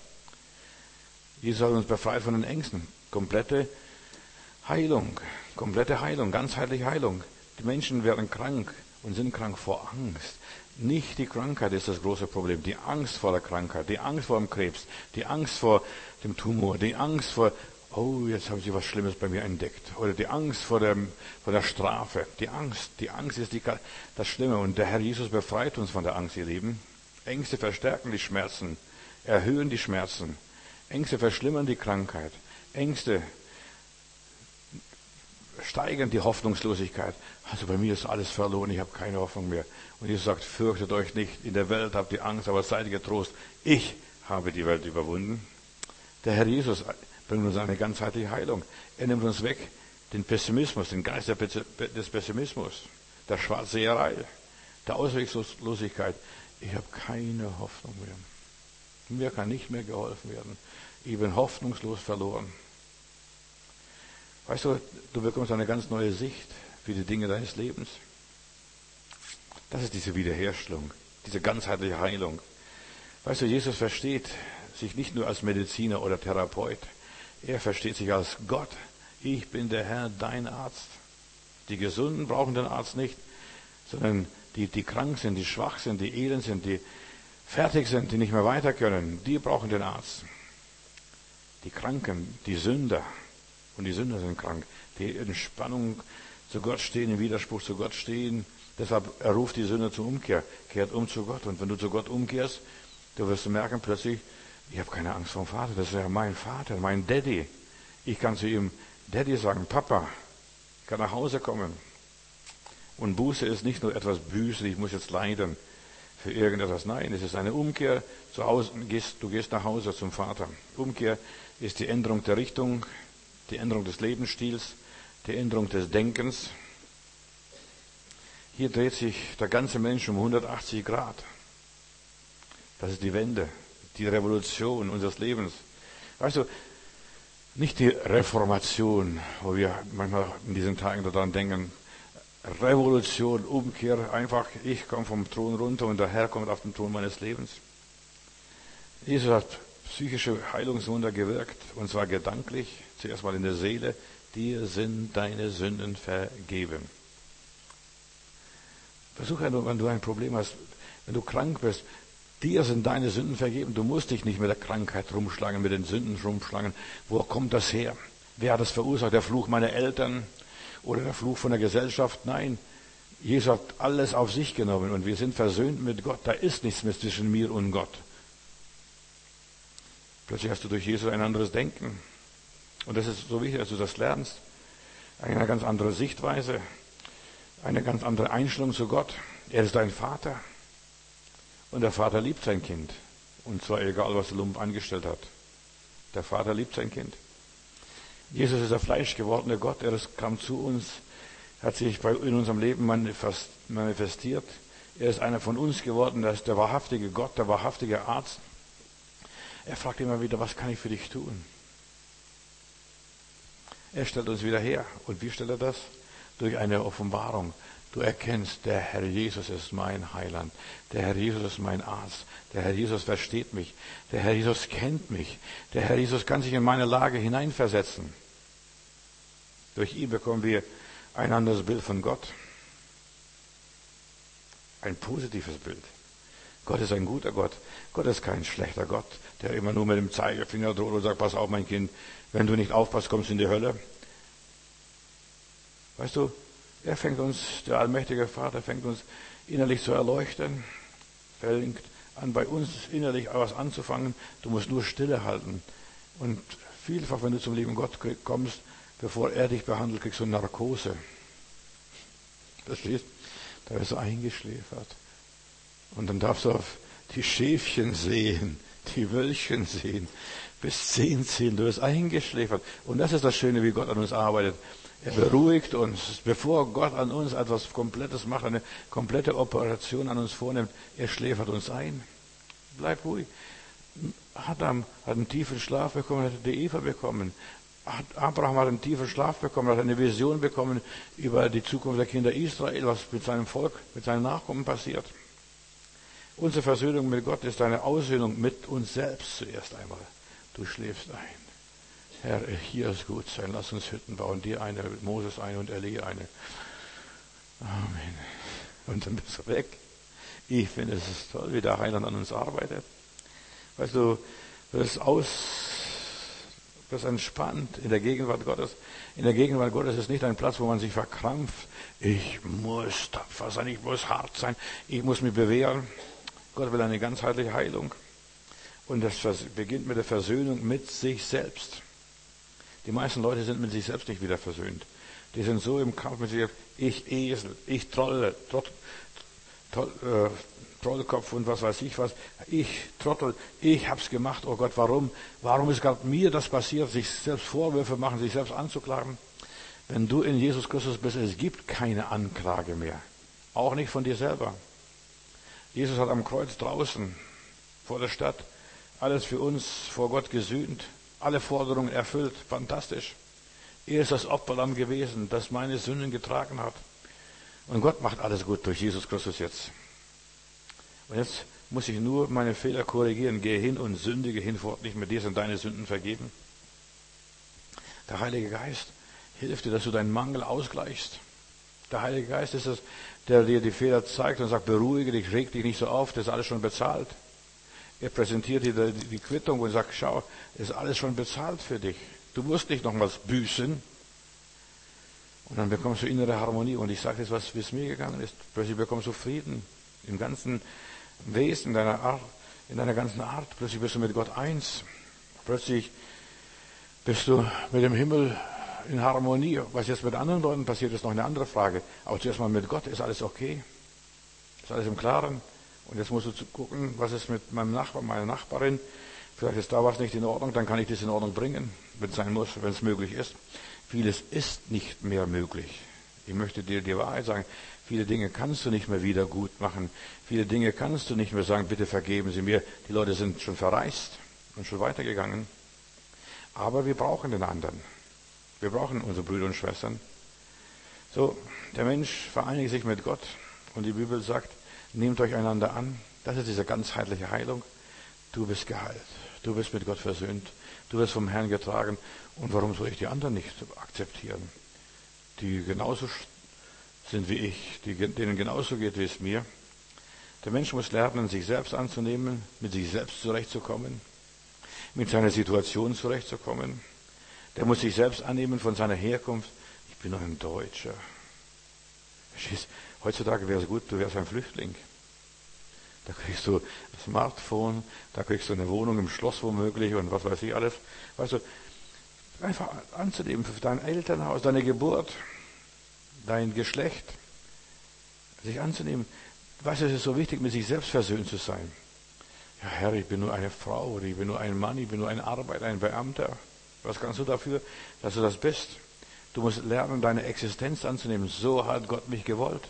A: Jesus hat uns befreit von den Ängsten. Komplette Heilung, komplette Heilung, ganzheitliche Heilung. Die Menschen werden krank und sind krank vor Angst. Nicht die Krankheit ist das große Problem. Die Angst vor der Krankheit, die Angst vor dem Krebs, die Angst vor dem Tumor, die Angst vor, oh, jetzt haben sie was Schlimmes bei mir entdeckt. Oder die Angst vor, dem, vor der Strafe. Die Angst, die Angst ist die, das Schlimme. Und der Herr Jesus befreit uns von der Angst, ihr Lieben. Ängste verstärken die Schmerzen, erhöhen die Schmerzen. Ängste verschlimmern die Krankheit. Ängste steigern die Hoffnungslosigkeit. Also bei mir ist alles verloren, ich habe keine Hoffnung mehr. Und Jesus sagt, fürchtet euch nicht, in der Welt habt ihr Angst, aber seid getrost. Ich habe die Welt überwunden. Der Herr Jesus bringt uns eine ganzheitliche Heilung. Er nimmt uns weg den Pessimismus, den Geist des Pessimismus, der Schwarzseherei, der Ausweglosigkeit. Ich habe keine Hoffnung mehr. Mir kann nicht mehr geholfen werden. Ich bin hoffnungslos verloren. Weißt du, du bekommst eine ganz neue Sicht für die Dinge deines Lebens. Das ist diese Wiederherstellung, diese ganzheitliche Heilung. Weißt du, Jesus versteht sich nicht nur als Mediziner oder Therapeut. Er versteht sich als Gott. Ich bin der Herr, dein Arzt. Die Gesunden brauchen den Arzt nicht, sondern die, die krank sind, die schwach sind, die elend sind, die fertig sind, die nicht mehr weiter können, die brauchen den Arzt. Die Kranken, die Sünder, und die Sünder sind krank, die in Spannung zu Gott stehen, im Widerspruch zu Gott stehen. Deshalb er ruft die Sünder zur Umkehr, kehrt um zu Gott. Und wenn du zu Gott umkehrst, du wirst merken plötzlich, ich habe keine Angst vor dem Vater, das ist ja mein Vater, mein Daddy. Ich kann zu ihm Daddy sagen, Papa, ich kann nach Hause kommen. Und Buße ist nicht nur etwas büßen, ich muss jetzt leiden für irgendetwas. Nein, es ist eine Umkehr. Zu Hause, du gehst nach Hause zum Vater. Umkehr ist die Änderung der Richtung, die Änderung des Lebensstils, die Änderung des Denkens. Hier dreht sich der ganze Mensch um hundertachtzig Grad. Das ist die Wende, die Revolution unseres Lebens. Weißt du, Nicht die Reformation, wo wir manchmal in diesen Tagen daran denken, Revolution, Umkehr, einfach ich komme vom Thron runter und der Herr kommt auf den Thron meines Lebens. Jesus hat psychische Heilungswunder gewirkt, und zwar gedanklich, zuerst mal in der Seele. Dir sind deine Sünden vergeben. Versuch, wenn du ein Problem hast, wenn du krank bist, dir sind deine Sünden vergeben. Du musst dich nicht mit der Krankheit rumschlagen, mit den Sünden rumschlagen. Wo kommt das her? Wer hat das verursacht? Der Fluch meiner Eltern oder der Fluch von der Gesellschaft? Nein, Jesus hat alles auf sich genommen und wir sind versöhnt mit Gott. Da ist nichts mehr zwischen mir und Gott. Plötzlich hast du durch Jesus ein anderes Denken. Und das ist so wichtig, dass du das lernst. Eine ganz andere Sichtweise, eine ganz andere Einstellung zu Gott. Er ist dein Vater. Und der Vater liebt sein Kind. Und zwar egal, was der Lump angestellt hat. Der Vater liebt sein Kind. Jesus ist der fleischgewordene Gott. Er kam zu uns, hat sich in unserem Leben manifestiert. Er ist einer von uns geworden. Er ist der wahrhaftige Gott, der wahrhaftige Arzt. Er fragt immer wieder, was kann ich für dich tun? Er stellt uns wieder her. Und wie stellt er das? Durch eine Offenbarung. Du erkennst, der Herr Jesus ist mein Heiland. Der Herr Jesus ist mein Arzt. Der Herr Jesus versteht mich. Der Herr Jesus kennt mich. Der Herr Jesus kann sich in meine Lage hineinversetzen. Durch ihn bekommen wir ein anderes Bild von Gott. Ein positives Bild. Gott ist ein guter Gott. Gott ist kein schlechter Gott, der immer nur mit dem Zeigefinger droht und sagt, pass auf, mein Kind, wenn du nicht aufpasst, kommst du in die Hölle. Weißt du, er fängt uns, der allmächtige Vater, fängt uns innerlich zu erleuchten, fängt an, bei uns innerlich etwas anzufangen. Du musst nur Stille halten. Und vielfach, wenn du zum lieben Gott kommst, bevor er dich behandelt, kriegst du Narkose. Verstehst? Da wirst du eingeschläfert. Und dann darfst du auf die Schäfchen sehen, die Wölkchen sehen, bis zehn zählen. Du wirst eingeschläfert. Und das ist das Schöne, wie Gott an uns arbeitet. Er beruhigt uns, bevor Gott an uns etwas Komplettes macht, eine komplette Operation an uns vornimmt. Er schläfert uns ein. Bleib ruhig. Adam hat einen tiefen Schlaf bekommen, hat die Eva bekommen. Abraham hat einen tiefen Schlaf bekommen, hat eine Vision bekommen über die Zukunft der Kinder Israel, was mit seinem Volk, mit seinen Nachkommen passiert. Unsere Versöhnung mit Gott ist eine Aussöhnung mit uns selbst zuerst einmal. Du schläfst ein. Herr, hier ist gut sein, lass uns Hütten bauen, dir eine, Moses eine und Elie eine. Amen. Und dann bist du weg. Ich finde, es ist toll, wie der Heiland an uns arbeitet. Weißt du, du bist aus, du bist entspannt in der Gegenwart Gottes. In der Gegenwart Gottes ist nicht ein Platz, wo man sich verkrampft. Ich muss tapfer sein, ich muss hart sein, ich muss mich bewähren. Gott will eine ganzheitliche Heilung. Und das beginnt mit der Versöhnung mit sich selbst. Die meisten Leute sind mit sich selbst nicht wieder versöhnt. Die sind so im Kampf mit sich selbst. Ich Esel, ich Trolle, Trott, Troll, äh, Trollkopf und was weiß ich was. Ich Trottel, ich hab's gemacht. Oh Gott, warum? Warum ist gerade mir das passiert? Sich selbst Vorwürfe machen, sich selbst anzuklagen. Wenn du in Jesus Christus bist, es gibt keine Anklage mehr. Auch nicht von dir selber. Jesus hat am Kreuz draußen vor der Stadt alles für uns vor Gott gesühnt. Alle Forderungen erfüllt. Fantastisch. Er ist das Opferlamm gewesen, das meine Sünden getragen hat. Und Gott macht alles gut durch Jesus Christus jetzt. Und jetzt muss ich nur meine Fehler korrigieren. Gehe hin und sündige hinfort nicht mehr. Dir sind deine Sünden vergeben. Der Heilige Geist hilft dir, dass du deinen Mangel ausgleichst. Der Heilige Geist ist es, der dir die Fehler zeigt und sagt, beruhige dich, reg dich nicht so auf, das ist alles schon bezahlt. Er präsentiert dir die Quittung und sagt, schau, ist alles schon bezahlt für dich. Du musst nicht nochmals büßen. Und dann bekommst du innere Harmonie. Und ich sage jetzt, was bis mir gegangen ist. Plötzlich bekommst du Frieden im ganzen Wesen, in deiner Art, in deiner ganzen Art. Plötzlich bist du mit Gott eins. Plötzlich bist du mit dem Himmel in Harmonie. Was jetzt mit anderen Leuten passiert, ist noch eine andere Frage. Aber zuerst mal mit Gott ist alles okay. Ist alles im Klaren. Und jetzt musst du gucken, was ist mit meinem Nachbarn, meiner Nachbarin. Vielleicht ist da was nicht in Ordnung, dann kann ich das in Ordnung bringen, wenn es sein muss, wenn es möglich ist. Vieles ist nicht mehr möglich. Ich möchte dir die Wahrheit sagen. Viele Dinge kannst du nicht mehr wieder gut machen. Viele Dinge kannst du nicht mehr sagen, bitte vergeben Sie mir. Die Leute sind schon verreist und schon weitergegangen. Aber wir brauchen den anderen. Wir brauchen unsere Brüder und Schwestern. So, der Mensch vereinigt sich mit Gott und die Bibel sagt, nehmt euch einander an. Das ist diese ganzheitliche Heilung. Du bist geheilt. Du bist mit Gott versöhnt. Du wirst vom Herrn getragen. Und warum soll ich die anderen nicht akzeptieren? Die genauso sind wie ich, die, denen genauso geht wie es mir. Der Mensch muss lernen, sich selbst anzunehmen, mit sich selbst zurechtzukommen, mit seiner Situation zurechtzukommen. Der muss sich selbst annehmen von seiner Herkunft. Ich bin doch ein Deutscher. Verstehst? Heutzutage wäre es gut, du wärst ein Flüchtling. Da kriegst du ein Smartphone, da kriegst du eine Wohnung im Schloss womöglich und was weiß ich alles. Weißt du, einfach anzunehmen für dein Elternhaus, deine Geburt, dein Geschlecht, sich anzunehmen. Weißt du, es ist so wichtig, mit sich selbst versöhnt zu sein. Ja, Herr, ich bin nur eine Frau oder ich bin nur ein Mann, ich bin nur ein Arbeiter, ein Beamter. Was kannst du dafür, dass du das bist? Du musst lernen, deine Existenz anzunehmen. So hat Gott mich gewollt.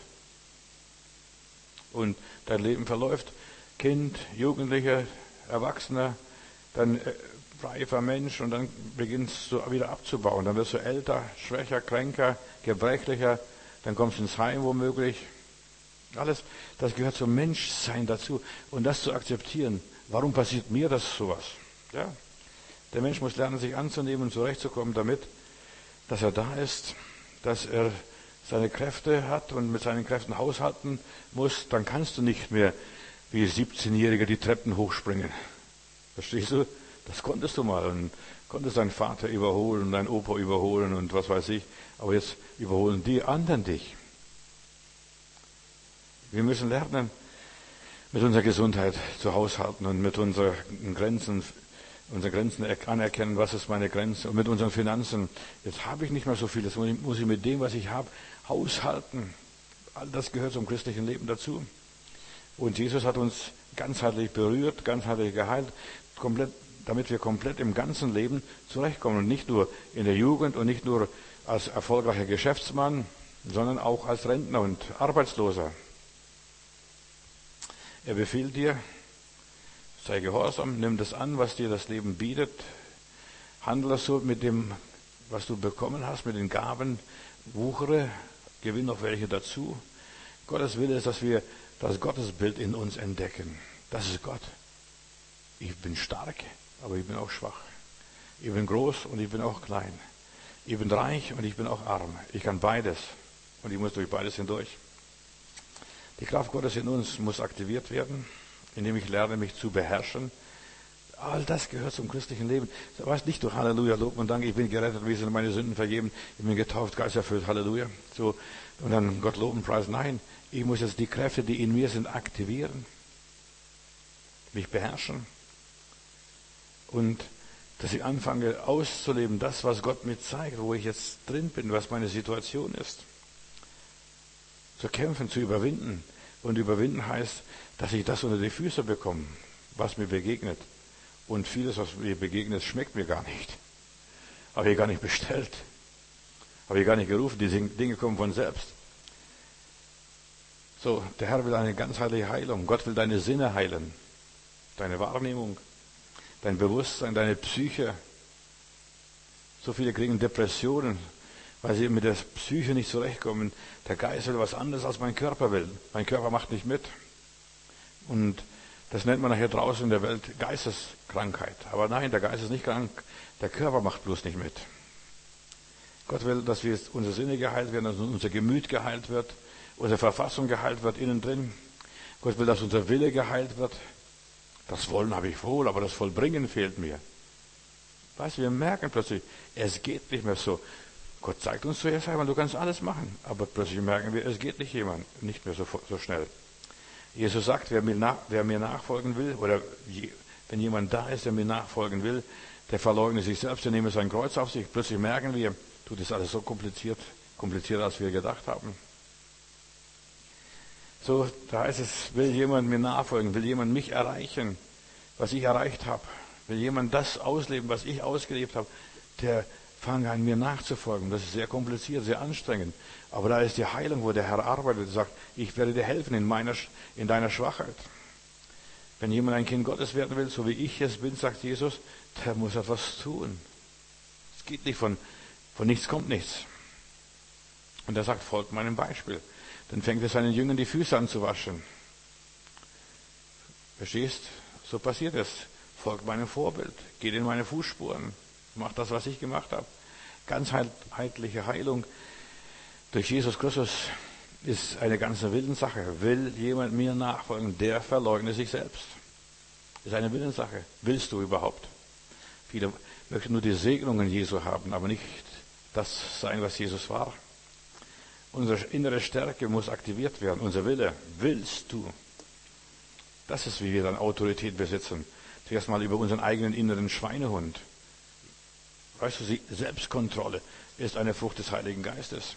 A: Und dein Leben verläuft. Kind, Jugendlicher, Erwachsener, dann äh, reifer Mensch und dann beginnst du wieder abzubauen. Dann wirst du älter, schwächer, kränker, gebrechlicher. Dann kommst du ins Heim womöglich. Alles, das gehört zum Menschsein dazu. Und das zu akzeptieren. Warum passiert mir das sowas? Ja? Der Mensch muss lernen, sich anzunehmen und zurechtzukommen damit, dass er da ist, dass er seine Kräfte hat und mit seinen Kräften haushalten muss. Dann kannst du nicht mehr wie siebzehnjähriger die Treppen hochspringen. Verstehst du? Das konntest du mal und konntest deinen Vater überholen und deinen Opa überholen und was weiß ich. Aber jetzt überholen die anderen dich. Wir müssen lernen, mit unserer Gesundheit zu haushalten und mit unseren Grenzen, unsere Grenzen anerkennen, was ist meine Grenze, und mit unseren Finanzen. Jetzt habe ich nicht mehr so viel, das muss ich mit dem, was ich habe, haushalten. All das gehört zum christlichen Leben dazu. Und Jesus hat uns ganzheitlich berührt, ganzheitlich geheilt, komplett, damit wir komplett im ganzen Leben zurechtkommen. Und nicht nur in der Jugend und nicht nur als erfolgreicher Geschäftsmann, sondern auch als Rentner und Arbeitsloser. Er befiehlt dir, sei gehorsam, nimm das an, was dir das Leben bietet. Handle so mit dem, was du bekommen hast, mit den Gaben, wuchere, gewinn noch welche dazu. Gottes Wille ist, dass wir das Gottesbild in uns entdecken. Das ist Gott. Ich bin stark, aber ich bin auch schwach. Ich bin groß und ich bin auch klein. Ich bin reich und ich bin auch arm. Ich kann beides und ich muss durch beides hindurch. Die Kraft Gottes in uns muss aktiviert werden, indem ich lerne, mich zu beherrschen. All das gehört zum christlichen Leben. Du weißt nicht durch Halleluja, Lob und Dank, ich bin gerettet, wie sind meine Sünden vergeben, ich bin getauft, geisterfüllt, Halleluja. So, und dann Gott loben, preisen. Nein, ich muss jetzt die Kräfte, die in mir sind, aktivieren, mich beherrschen und dass ich anfange auszuleben, das, was Gott mir zeigt, wo ich jetzt drin bin, was meine Situation ist. Zu kämpfen, zu überwinden. Und überwinden heißt, dass ich das unter die Füße bekomme, was mir begegnet. Und vieles, was mir begegnet, schmeckt mir gar nicht. Habe ich gar nicht bestellt. Habe ich gar nicht gerufen. Die Dinge kommen von selbst. So, der Herr will eine ganzheitliche Heilung. Gott will deine Sinne heilen. Deine Wahrnehmung, dein Bewusstsein, deine Psyche. So viele kriegen Depressionen, weil sie mit der Psyche nicht zurechtkommen. Der Geist will was anderes, als mein Körper will. Mein Körper macht nicht mit. Und das nennt man nachher draußen in der Welt Geisteskrankheit. Aber nein, der Geist ist nicht krank, der Körper macht bloß nicht mit. Gott will, dass wir unsere Sinne geheilt werden, dass unser Gemüt geheilt wird, unsere Verfassung geheilt wird innen drin. Gott will, dass unser Wille geheilt wird. Das Wollen habe ich wohl, aber das Vollbringen fehlt mir. Weißt du, wir merken plötzlich, es geht nicht mehr so. Gott zeigt uns zuerst einmal, du kannst alles machen. Aber plötzlich merken wir, es geht nicht jemand, nicht mehr so, so schnell. Jesus sagt, wer mir, nach, wer mir nachfolgen will, oder je, wenn jemand da ist, der mir nachfolgen will, der verleugne sich selbst, der nehme sein Kreuz auf sich. Plötzlich merken wir, du, das ist alles so kompliziert, komplizierter als wir gedacht haben. So, da heißt es, will jemand mir nachfolgen, will jemand mich erreichen, was ich erreicht habe, will jemand das ausleben, was ich ausgelebt habe, der fange an, mir nachzufolgen. Das ist sehr kompliziert, sehr anstrengend. Aber da ist die Heilung, wo der Herr arbeitet, sagt, ich werde dir helfen in meiner, in deiner Schwachheit. Wenn jemand ein Kind Gottes werden will, so wie ich es bin, sagt Jesus, der muss etwas tun. geht nicht von, von nichts kommt nichts. Und er sagt, folgt meinem Beispiel. Dann fängt er seinen Jüngern die Füße an zu waschen. Verstehst? So passiert es. Folgt meinem Vorbild. Geht in meine Fußspuren. Macht das, was ich gemacht habe. Ganzheitliche Heilung durch Jesus Christus ist eine ganze Willenssache. Will jemand mir nachfolgen, der verleugne sich selbst. Ist eine Willenssache. Willst du überhaupt? Viele möchten nur die Segnungen Jesu haben, aber nicht das sein, was Jesus war. Unsere innere Stärke muss aktiviert werden. Unser Wille. Willst du? Das ist, wie wir dann Autorität besitzen. Zuerst mal über unseren eigenen inneren Schweinehund. Weißt du, Selbstkontrolle ist eine Frucht des Heiligen Geistes.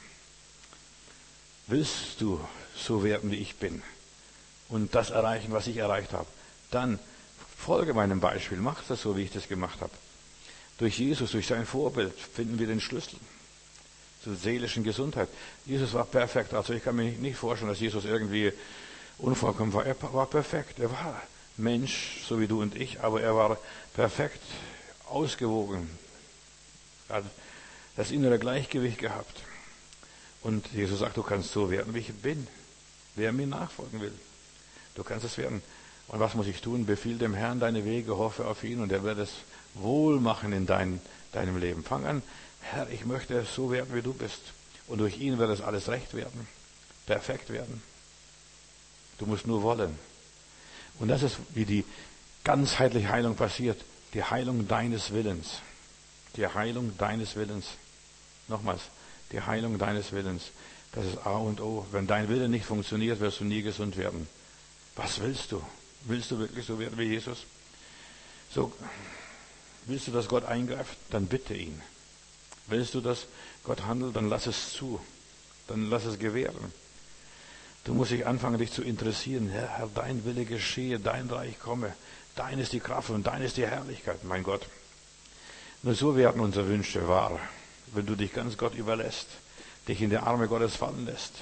A: Willst du so werden, wie ich bin und das erreichen, was ich erreicht habe, dann folge meinem Beispiel, mach das so, wie ich das gemacht habe. Durch Jesus, durch sein Vorbild finden wir den Schlüssel zur seelischen Gesundheit. Jesus war perfekt, also ich kann mir nicht vorstellen, dass Jesus irgendwie unvollkommen war. Er war perfekt, er war Mensch, so wie du und ich, aber er war perfekt ausgewogen. Er hat das innere Gleichgewicht gehabt. Und Jesus sagt, du kannst so werden, wie ich bin. Wer mir nachfolgen will, du kannst es werden. Und was muss ich tun? Befiehl dem Herrn deine Wege, hoffe auf ihn und er wird es wohl machen in dein, deinem Leben. Fang an, Herr, ich möchte so werden, wie du bist. Und durch ihn wird es alles recht werden, perfekt werden. Du musst nur wollen. Und das ist, wie die ganzheitliche Heilung passiert. Die Heilung deines Willens. Die Heilung deines Willens. Nochmals, die Heilung deines Willens. Das ist A und O. Wenn dein Wille nicht funktioniert, wirst du nie gesund werden. Was willst du? Willst du wirklich so werden wie Jesus? So, willst du, dass Gott eingreift? Dann bitte ihn. Willst du, dass Gott handelt? Dann lass es zu. Dann lass es gewähren. Du musst dich anfangen, dich zu interessieren. Herr, Herr, dein Wille geschehe, dein Reich komme. Dein ist die Kraft und dein ist die Herrlichkeit, mein Gott. Nur so werden unsere Wünsche wahr, wenn du dich ganz Gott überlässt, dich in die Arme Gottes fallen lässt.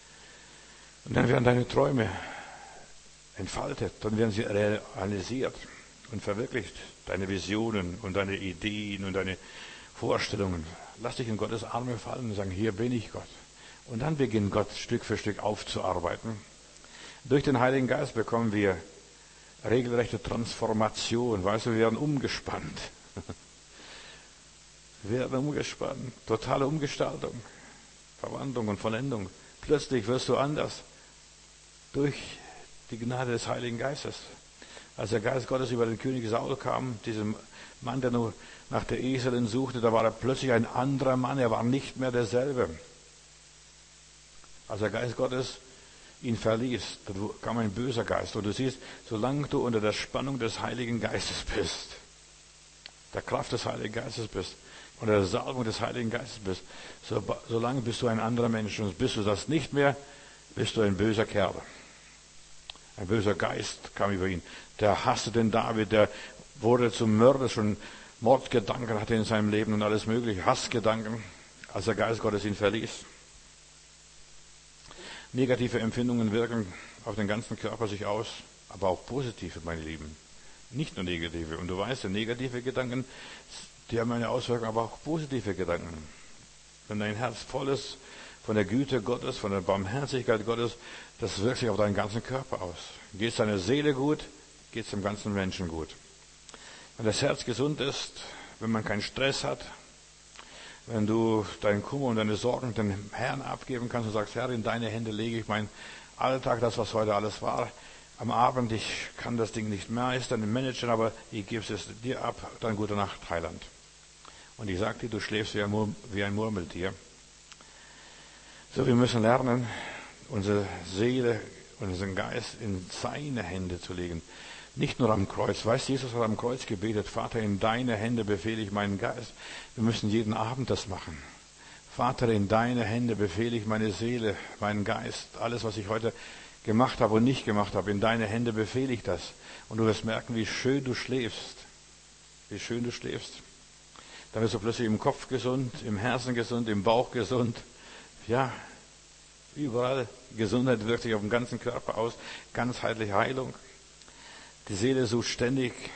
A: Und dann werden deine Träume entfaltet, dann werden sie realisiert und verwirklicht. Deine Visionen und deine Ideen und deine Vorstellungen. Lass dich in Gottes Arme fallen und sagen, hier bin ich Gott. Und dann beginnt Gott Stück für Stück aufzuarbeiten. Durch den Heiligen Geist bekommen wir regelrechte Transformation. Weißt du, wir werden umgespannt. Wir werden umgespannt. Totale Umgestaltung. Verwandlung und Vollendung. Plötzlich wirst du anders. Durch die Gnade des Heiligen Geistes. Als der Geist Gottes über den König Saul kam, diesem Mann, der nur nach der Eselin suchte, da war er plötzlich ein anderer Mann. Er war nicht mehr derselbe. Als der Geist Gottes ihn verließ, da kam ein böser Geist. Und du siehst, solange du unter der Spannung des Heiligen Geistes bist, der Kraft des Heiligen Geistes bist, unter der Salbung des Heiligen Geistes bist, so, solange bist du ein anderer Mensch. Und bist du das nicht mehr, bist du ein böser Kerl. Ein böser Geist kam über ihn. Der hasste den David, der wurde zum Mörder, schon Mordgedanken hatte in seinem Leben und alles mögliche, Hassgedanken, als der Geist Gottes ihn verließ. Negative Empfindungen wirken auf den ganzen Körper sich aus, aber auch positive, meine Lieben. Nicht nur negative. Und du weißt, negative Gedanken, die haben eine Auswirkung, aber auch positive Gedanken. Wenn dein Herz voll ist von der Güte Gottes, von der Barmherzigkeit Gottes, das wirkt sich auf deinen ganzen Körper aus. Geht es deiner Seele gut, geht es dem ganzen Menschen gut. Wenn das Herz gesund ist, wenn man keinen Stress hat, wenn du deinen Kummer und deine Sorgen dem Herrn abgeben kannst und sagst, Herr, in deine Hände lege ich meinen Alltag, das, was heute alles war. Am Abend, ich kann das Ding nicht meistern, managen, aber ich gebe es dir ab, dann gute Nacht, Heiland. Und ich sage dir, du schläfst wie ein, Mur- wie ein Murmeltier. So, wir müssen lernen, unsere Seele, unseren Geist in seine Hände zu legen. Nicht nur am Kreuz. Weißt du, Jesus hat am Kreuz gebetet, Vater, in deine Hände befehle ich meinen Geist. Wir müssen jeden Abend das machen. Vater, in deine Hände befehle ich meine Seele, meinen Geist. Alles, was ich heute gemacht habe und nicht gemacht habe, in deine Hände befehle ich das. Und du wirst merken, wie schön du schläfst. Wie schön du schläfst. Dann wirst du plötzlich im Kopf gesund, im Herzen gesund, im Bauch gesund. Ja, überall. Gesundheit wirkt sich auf den ganzen Körper aus. Ganzheitliche Heilung. Die Seele sucht ständig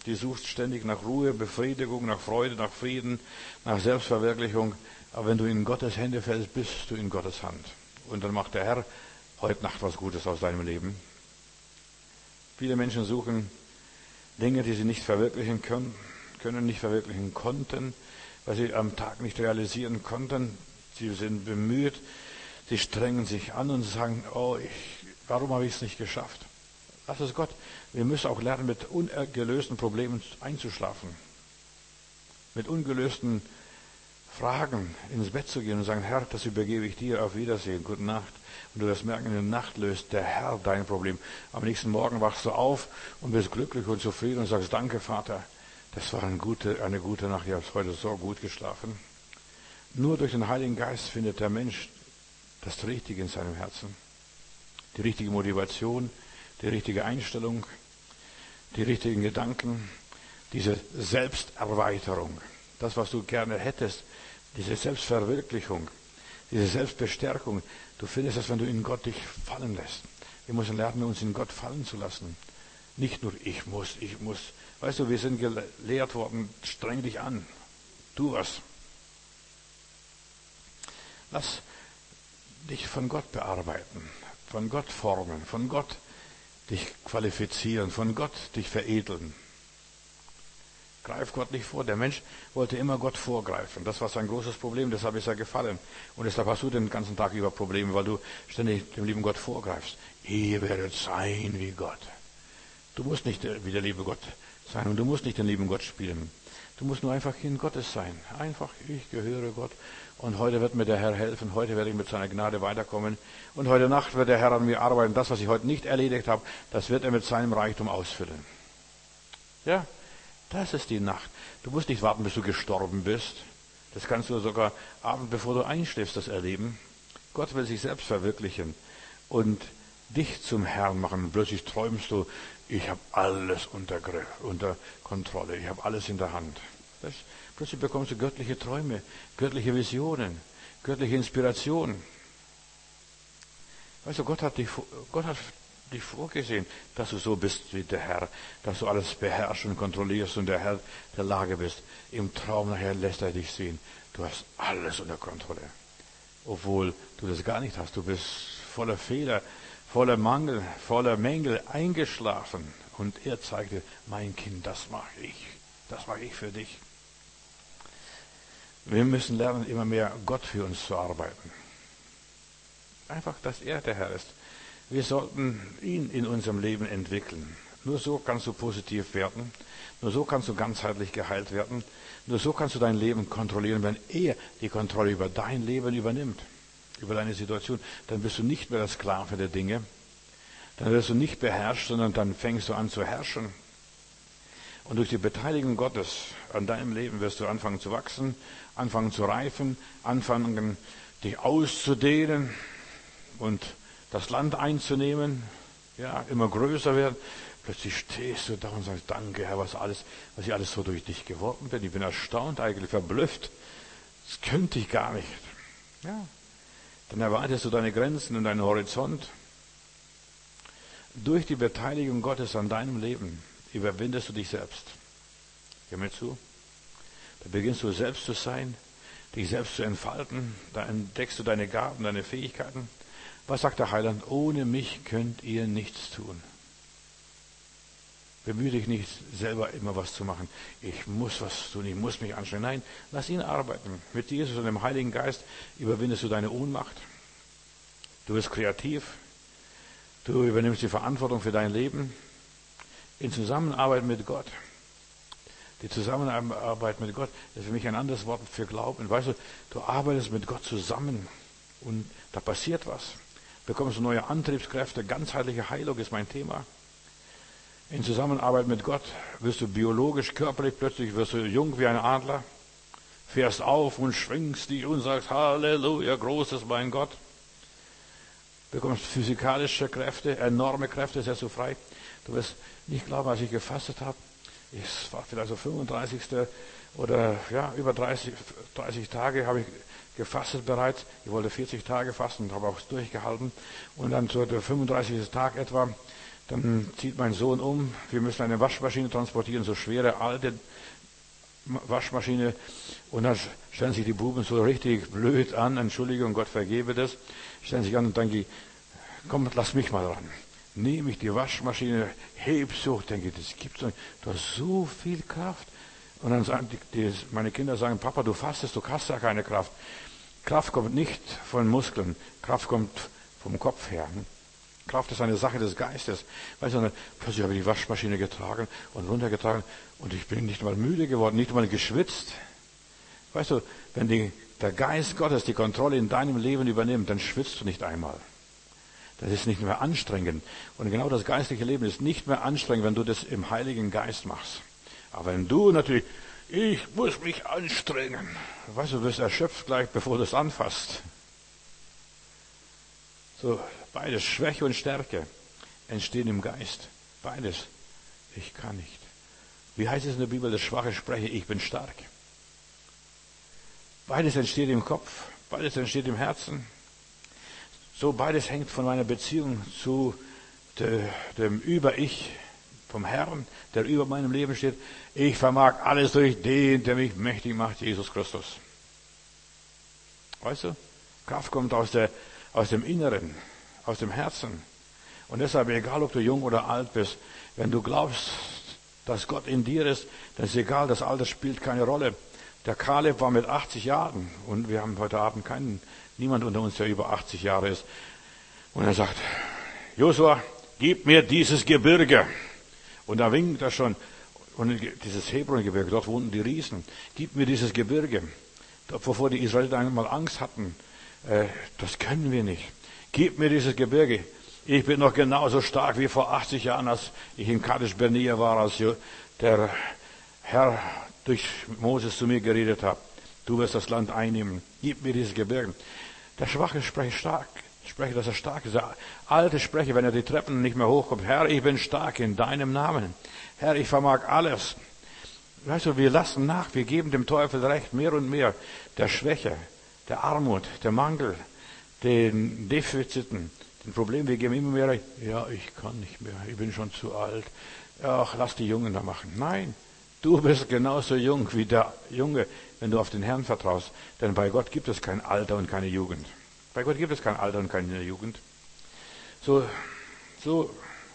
A: die sucht ständig nach Ruhe, Befriedigung, nach Freude, nach Frieden, nach Selbstverwirklichung. Aber wenn du in Gottes Hände fällst, bist du in Gottes Hand. Und dann macht der Herr heute Nacht was Gutes aus deinem Leben. Viele Menschen suchen Dinge, die sie nicht verwirklichen können, können nicht verwirklichen konnten, weil sie am Tag nicht realisieren konnten. Sie sind bemüht, sie strengen sich an und sagen, oh, ich, warum habe ich es nicht geschafft? Lass es Gott. Wir müssen auch lernen, mit ungelösten Problemen einzuschlafen. Mit ungelösten Fragen ins Bett zu gehen und sagen, Herr, das übergebe ich dir, auf Wiedersehen, gute Nacht. Und du wirst merken, in der Nacht löst der Herr dein Problem. Am nächsten Morgen wachst du auf und bist glücklich und zufrieden und sagst, danke Vater, das war eine gute, eine gute Nacht, ich habe heute so gut geschlafen. Nur durch den Heiligen Geist findet der Mensch das Richtige in seinem Herzen. Die richtige Motivation, die richtige Einstellung, die richtigen Gedanken, diese Selbsterweiterung, das, was du gerne hättest, diese Selbstverwirklichung, diese Selbstbestärkung, du findest das, wenn du in Gott dich fallen lässt. Wir müssen lernen, uns in Gott fallen zu lassen. Nicht nur ich muss, ich muss. Weißt du, wir sind gelehrt worden, streng dich an, tu was. Lass dich von Gott bearbeiten, von Gott formen, von Gott dich qualifizieren, von Gott dich veredeln. Greif Gott nicht vor. Der Mensch wollte immer Gott vorgreifen. Das war sein großes Problem, deshalb ist er gefallen. Und deshalb hast du den ganzen Tag über Probleme, weil du ständig dem lieben Gott vorgreifst. Ihr werdet sein wie Gott. Du musst nicht wie der liebe Gott sein und du musst nicht den lieben Gott spielen. Du musst nur einfach Kind Gottes sein. Einfach, ich gehöre Gott. Und heute wird mir der Herr helfen. Heute werde ich mit seiner Gnade weiterkommen. Und heute Nacht wird der Herr an mir arbeiten. Das, was ich heute nicht erledigt habe, das wird er mit seinem Reichtum ausfüllen. Ja, das ist die Nacht. Du musst nicht warten, bis du gestorben bist. Das kannst du sogar abends, bevor du einschläfst, das erleben. Gott will sich selbst verwirklichen und dich zum Herrn machen. Und plötzlich träumst du, ich habe alles unter Griff, unter Kontrolle. Ich habe alles in der Hand. Das, plötzlich bekommst du göttliche Träume, göttliche Visionen, göttliche Inspiration. Weißt du, Gott hat dich, Gott hat dich vorgesehen, dass du so bist wie der Herr, dass du alles beherrschst und kontrollierst und der Herr der Lage bist. Im Traum nachher lässt er dich sehen. Du hast alles unter Kontrolle. Obwohl du das gar nicht hast. Du bist voller Fehler, voller Mangel, voller Mängel eingeschlafen. Und er zeigte, mein Kind, das mache ich. Das mache ich für dich. Wir müssen lernen, immer mehr Gott für uns zu arbeiten. Einfach, dass er der Herr ist. Wir sollten ihn in unserem Leben entwickeln. Nur so kannst du positiv werden. Nur so kannst du ganzheitlich geheilt werden. Nur so kannst du dein Leben kontrollieren. Wenn er die Kontrolle über dein Leben übernimmt, über deine Situation, dann bist du nicht mehr der Sklave der Dinge. Dann wirst du nicht beherrscht, sondern dann fängst du an zu herrschen. Und durch die Beteiligung Gottes an deinem Leben wirst du anfangen zu wachsen, anfangen zu reifen, anfangen dich auszudehnen und das Land einzunehmen, ja, immer größer werden. Plötzlich stehst du da und sagst, danke Herr, was alles, was ich alles so durch dich geworden bin. Ich bin erstaunt, eigentlich verblüfft. Das könnte ich gar nicht. Ja. Dann erweiterst du deine Grenzen und deinen Horizont. Durch die Beteiligung Gottes an deinem Leben überwindest du dich selbst. Hör mir zu. Da beginnst du selbst zu sein, dich selbst zu entfalten. Da entdeckst du deine Gaben, deine Fähigkeiten. Was sagt der Heiland? Ohne mich könnt ihr nichts tun. Bemühe dich nicht, selber immer was zu machen. Ich muss was tun, ich muss mich anstrengen. Nein, lass ihn arbeiten. Mit Jesus und dem Heiligen Geist überwindest du deine Ohnmacht. Du wirst kreativ. Du übernimmst die Verantwortung für dein Leben. In Zusammenarbeit mit Gott. Die Zusammenarbeit mit Gott ist für mich ein anderes Wort für Glauben. Weißt du, du arbeitest mit Gott zusammen und da passiert was. Bekommst du neue Antriebskräfte, ganzheitliche Heilung ist mein Thema. In Zusammenarbeit mit Gott wirst du biologisch, körperlich, plötzlich wirst du jung wie ein Adler, fährst auf und schwingst dich und sagst, Halleluja, groß ist mein Gott. Bekommst physikalische Kräfte, enorme Kräfte, setzt du frei. Du wirst nicht glauben, als ich gefastet habe, es war vielleicht so fünfunddreißigste oder ja, über dreißig, dreißig Tage habe ich gefastet bereits. Ich wollte vierzig Tage fasten und habe auch durchgehalten. Und dann so der fünfunddreißigste Tag etwa, Dann zieht mein Sohn um. Wir müssen eine Waschmaschine transportieren, so schwere, alte Waschmaschine. Und dann stellen sich die Buben so richtig blöd an. Entschuldigung, Gott vergebe das. Stellen sich an und denke, komm, lass mich mal ran. Nehme ich die Waschmaschine, heb's hoch, denke, das gibt's doch nicht. Du hast so viel Kraft. Und dann sagen die, die, meine Kinder sagen, Papa, du fastest, du hast ja keine Kraft. Kraft kommt nicht von Muskeln. Kraft kommt vom Kopf her. Kraft ist eine Sache des Geistes. Weißt du, plötzlich habe ich die Waschmaschine getragen und runtergetragen und ich bin nicht mal müde geworden, nicht mal geschwitzt. Weißt du, wenn die, der Geist Gottes die Kontrolle in deinem Leben übernimmt, dann schwitzt du nicht einmal. Das ist nicht mehr anstrengend. Und genau das geistliche Leben ist nicht mehr anstrengend, wenn du das im Heiligen Geist machst. Aber wenn du natürlich, ich muss mich anstrengen, weißt du, du wirst erschöpft gleich, bevor du es anfasst. So, beides, Schwäche und Stärke, entstehen im Geist. Beides. Ich kann nicht. Wie heißt es in der Bibel, das Schwache spreche, ich bin stark. Beides entsteht im Kopf, beides entsteht im Herzen. So, beides hängt von meiner Beziehung zu de, dem Über-Ich, vom Herrn, der über meinem Leben steht. Ich vermag alles durch den, der mich mächtig macht, Jesus Christus. Weißt du? Kraft kommt aus der aus dem Inneren, aus dem Herzen. Und deshalb, egal ob du jung oder alt bist, wenn du glaubst, dass Gott in dir ist, dann ist egal, das Alter spielt keine Rolle. Der Kaleb war mit achtzig Jahren und wir haben heute Abend keinen, niemand unter uns, der über achtzig Jahre ist. Und er sagt, Josua, gib mir dieses Gebirge. Und da winkt er schon. Und dieses Hebron-Gebirge, dort wohnten die Riesen. Gib mir dieses Gebirge. Dort, wovor die Israeliten einmal Angst hatten. Das können wir nicht. Gib mir dieses Gebirge. Ich bin noch genauso stark wie vor achtzig Jahren, als ich in Kadesh Barnea war, als der Herr durch Moses zu mir geredet hat. Du wirst das Land einnehmen. Gib mir dieses Gebirge. Der Schwache spricht stark. Spreche, dass er stark ist. Der Alte spreche, wenn er die Treppen nicht mehr hochkommt. Herr, ich bin stark in deinem Namen. Herr, ich vermag alles. Weißt du, wir lassen nach. Wir geben dem Teufel recht, mehr und mehr. Der Schwäche, der Armut, der Mangel, den Defiziten, den Problemen, wir geben immer mehr recht. Ja, ich kann nicht mehr, ich bin schon zu alt. Ach, lass die Jungen da machen. Nein, du bist genauso jung wie der Junge, wenn du auf den Herrn vertraust. Denn bei Gott gibt es kein Alter und keine Jugend. Bei Gott gibt es kein Alter und keine Jugend. So, so,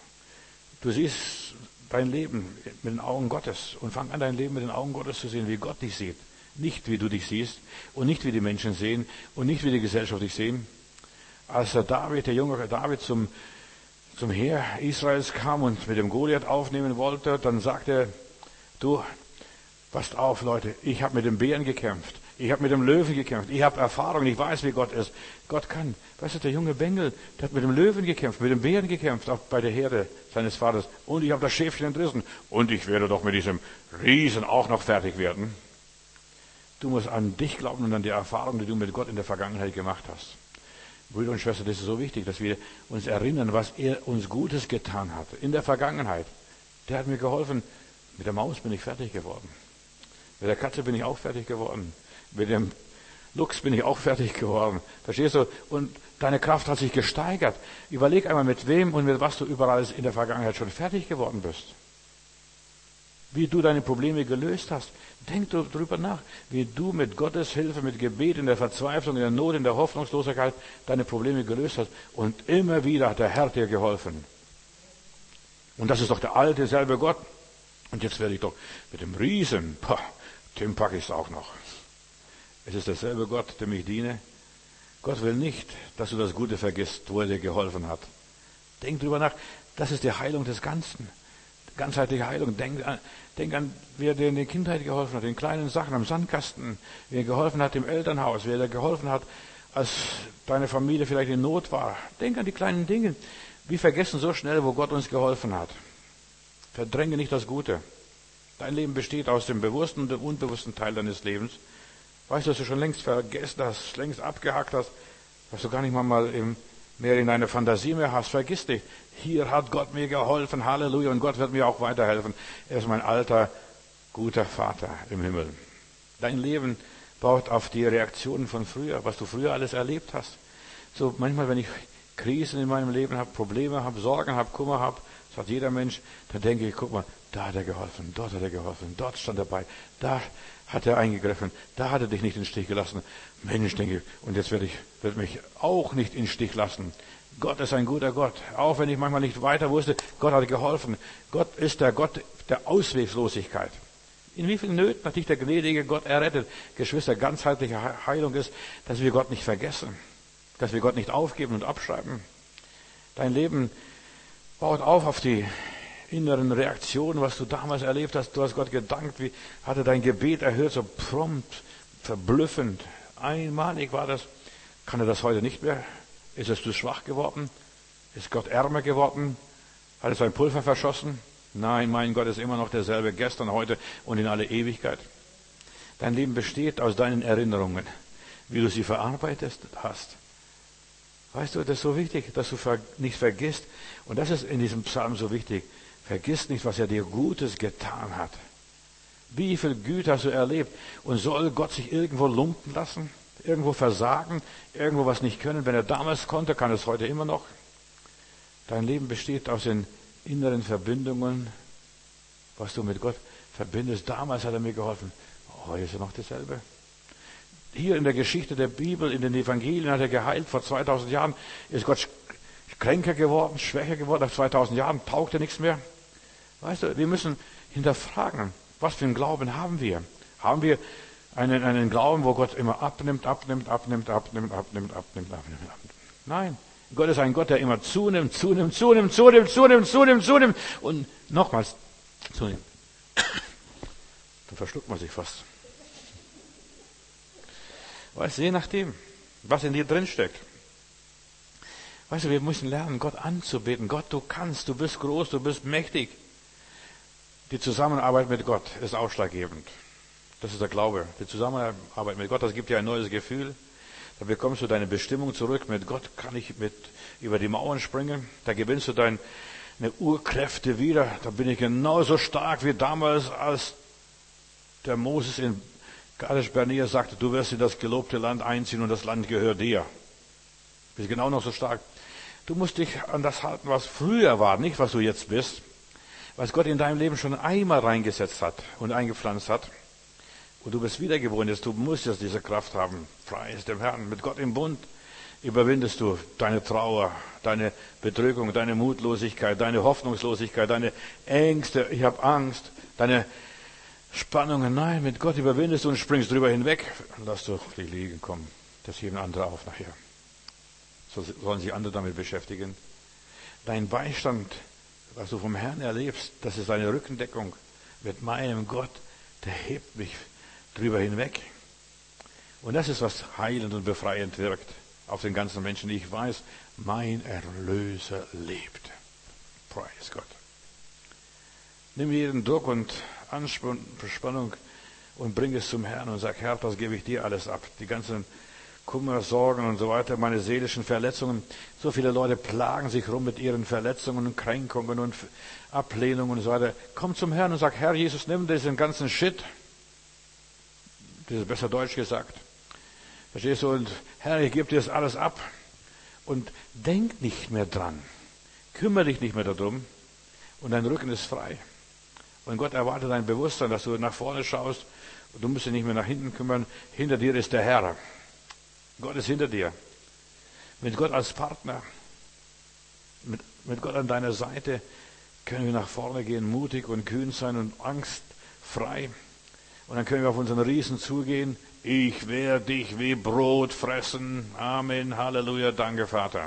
A: du siehst dein Leben mit den Augen Gottes und fang an, dein Leben mit den Augen Gottes zu sehen, wie Gott dich sieht. Nicht, wie du dich siehst und nicht, wie die Menschen sehen und nicht, wie die Gesellschaft dich sehen. Als der David, der junge David zum, zum Heer Israels kam und mit dem Goliath aufnehmen wollte, dann sagte er, du, passt auf, Leute, ich habe mit dem Bären gekämpft, ich habe mit dem Löwen gekämpft, ich habe Erfahrung, ich weiß, wie Gott ist. Gott kann. Weißt du, der junge Bengel, der hat mit dem Löwen gekämpft, mit dem Bären gekämpft, auch bei der Herde seines Vaters. Und ich habe das Schäfchen entrissen. Und ich werde doch mit diesem Riesen auch noch fertig werden. Du musst an dich glauben und an die Erfahrung, die du mit Gott in der Vergangenheit gemacht hast. Brüder und Schwestern, das ist so wichtig, dass wir uns erinnern, was er uns Gutes getan hat. In der Vergangenheit. Der hat mir geholfen. Mit der Maus bin ich fertig geworden. Mit der Katze bin ich auch fertig geworden. Mit dem Luchs bin ich auch fertig geworden. Verstehst du? Und deine Kraft hat sich gesteigert. Überleg einmal, mit wem und mit was du überall in der Vergangenheit schon fertig geworden bist. Wie du deine Probleme gelöst hast. Denk darüber nach, wie du mit Gottes Hilfe, mit Gebet, in der Verzweiflung, in der Not, in der Hoffnungslosigkeit deine Probleme gelöst hast. Und immer wieder hat der Herr dir geholfen. Und das ist doch der alte, selbe Gott. Und jetzt werde ich doch mit dem Riesen, pah, dem packe ich es auch noch. Es ist derselbe Gott, dem ich diene. Gott will nicht, dass du das Gute vergisst, wo er dir geholfen hat. Denk drüber nach, das ist die Heilung des Ganzen. Ganzheitliche Heilung. Denk an, denk an, wer dir in der Kindheit geholfen hat, in kleinen Sachen, am Sandkasten, wer dir geholfen hat im Elternhaus, wer dir geholfen hat, als deine Familie vielleicht in Not war. Denk an die kleinen Dinge. Wir vergessen so schnell, wo Gott uns geholfen hat. Verdränge nicht das Gute. Dein Leben besteht aus dem bewussten und dem unbewussten Teil deines Lebens. Weißt du, dass du schon längst vergessen hast, längst abgehakt hast, dass du gar nicht mal im, mehr in deine Fantasie mehr hast. Vergiss dich. Hier hat Gott mir geholfen. Halleluja. Und Gott wird mir auch weiterhelfen. Er ist mein alter, guter Vater im Himmel. Dein Leben baut auf die Reaktionen von früher, was du früher alles erlebt hast. So manchmal, wenn ich Krisen in meinem Leben habe, Probleme habe, Sorgen habe, Kummer habe, Das hat jeder Mensch. Dann denke ich, guck mal, da hat er geholfen, dort hat er geholfen, dort stand er bei, da hat er eingegriffen, da hat er dich nicht in den Stich gelassen. Mensch, denke ich, und jetzt werde ich, wird mich auch nicht in den Stich lassen. Gott ist ein guter Gott. Auch wenn ich manchmal nicht weiter wusste, Gott hat geholfen. Gott ist der Gott der Ausweglosigkeit. In wie vielen Nöten hat dich der gnädige Gott errettet? Geschwister, ganzheitliche Heilung ist, dass wir Gott nicht vergessen, dass wir Gott nicht aufgeben und abschreiben. Dein Leben baut auf auf die inneren Reaktionen, was du damals erlebt hast. Du hast Gott gedankt, wie hat er dein Gebet erhört, so prompt, verblüffend. Einmalig war das. Kann er das heute nicht mehr? Ist es zu schwach geworden? Ist Gott ärmer geworden? Hat er sein Pulver verschossen? Nein, mein Gott ist immer noch derselbe, gestern, heute und in alle Ewigkeit. Dein Leben besteht aus deinen Erinnerungen, wie du sie verarbeitet hast. Weißt du, das ist so wichtig, dass du nicht vergisst. Und das ist in diesem Psalm so wichtig. Vergiss nicht, was er dir Gutes getan hat. Wie viel Güte hast du erlebt? Und soll Gott sich irgendwo lumpen lassen? Irgendwo versagen? Irgendwo was nicht können? Wenn er damals konnte, kann er es heute immer noch. Dein Leben besteht aus den inneren Verbindungen, was du mit Gott verbindest. Damals hat er mir geholfen. Heute ist er noch dasselbe. Hier in der Geschichte der Bibel, in den Evangelien hat er geheilt. Vor zweitausend Jahren ist Gott kränker geworden, schwächer geworden. Nach zweitausend Jahren taugt er nichts mehr. Weißt du, wir müssen hinterfragen, was für einen Glauben haben wir? Haben wir einen, einen Glauben, wo Gott immer abnimmt, abnimmt, abnimmt, abnimmt, abnimmt, abnimmt, abnimmt, abnimmt? Nein. Gott ist ein Gott, der immer zunimmt, zunimmt, zunimmt, zunimmt, zunimmt, zunimmt, zunimmt und nochmals zunimmt. Da verschluckt man sich fast. Weißt du, je nachdem, was in dir drin steckt. Weißt du, wir müssen lernen, Gott anzubeten. Gott, du kannst, du bist groß, du bist mächtig. Die Zusammenarbeit mit Gott ist ausschlaggebend. Das ist der Glaube. Die Zusammenarbeit mit Gott, das gibt dir ein neues Gefühl. Da bekommst du deine Bestimmung zurück. Mit Gott kann ich mit über die Mauern springen. Da gewinnst du deine Urkräfte wieder. Da bin ich genauso stark wie damals, als der Moses in Kadesh Barnea sagte, du wirst in das gelobte Land einziehen und das Land gehört dir. Du bist genau noch so stark. Du musst dich an das halten, was früher war, nicht was du jetzt bist. Was Gott in deinem Leben schon einmal reingesetzt hat und eingepflanzt hat. Und du bist wiedergeboren, jetzt, du musst jetzt diese Kraft haben. Preis dem Herrn. Mit Gott im Bund überwindest du deine Trauer, deine Bedrückung, deine Mutlosigkeit, deine Hoffnungslosigkeit, deine Ängste, ich habe Angst, deine Spannungen. Nein, mit Gott überwindest du und springst drüber hinweg. Lass doch die liegen, komm. Das heben andere auf nachher. So sollen sich andere damit beschäftigen. Dein Beistand, was du vom Herrn erlebst, das ist deine Rückendeckung. Mit meinem Gott, der hebt mich drüber hinweg. Und das ist, was heilend und befreiend wirkt auf den ganzen Menschen. Ich weiß, mein Erlöser lebt. Preis Gott. Nimm jeden Druck und Anspannung und bring es zum Herrn und sag, Herr, das gebe ich dir alles ab. Die ganzen Kummer, Sorgen und so weiter, meine seelischen Verletzungen. So viele Leute plagen sich rum mit ihren Verletzungen und Kränkungen und Ablehnungen und so weiter. Komm zum Herrn und sag, Herr Jesus, nimm diesen ganzen Shit. Das ist besser Deutsch gesagt. Verstehst du? Und Herr, ich gebe dir das alles ab. Und denk nicht mehr dran. Kümmere dich nicht mehr darum. Und dein Rücken ist frei. Und Gott erwartet dein Bewusstsein, dass du nach vorne schaust. Und du musst dich nicht mehr nach hinten kümmern. Hinter dir ist der Herr. Gott ist hinter dir. Mit Gott als Partner, mit, mit Gott an deiner Seite können wir nach vorne gehen, mutig und kühn sein und angstfrei. Und dann können wir auf unseren Riesen zugehen. Ich werde dich wie Brot fressen. Amen, Halleluja, danke Vater.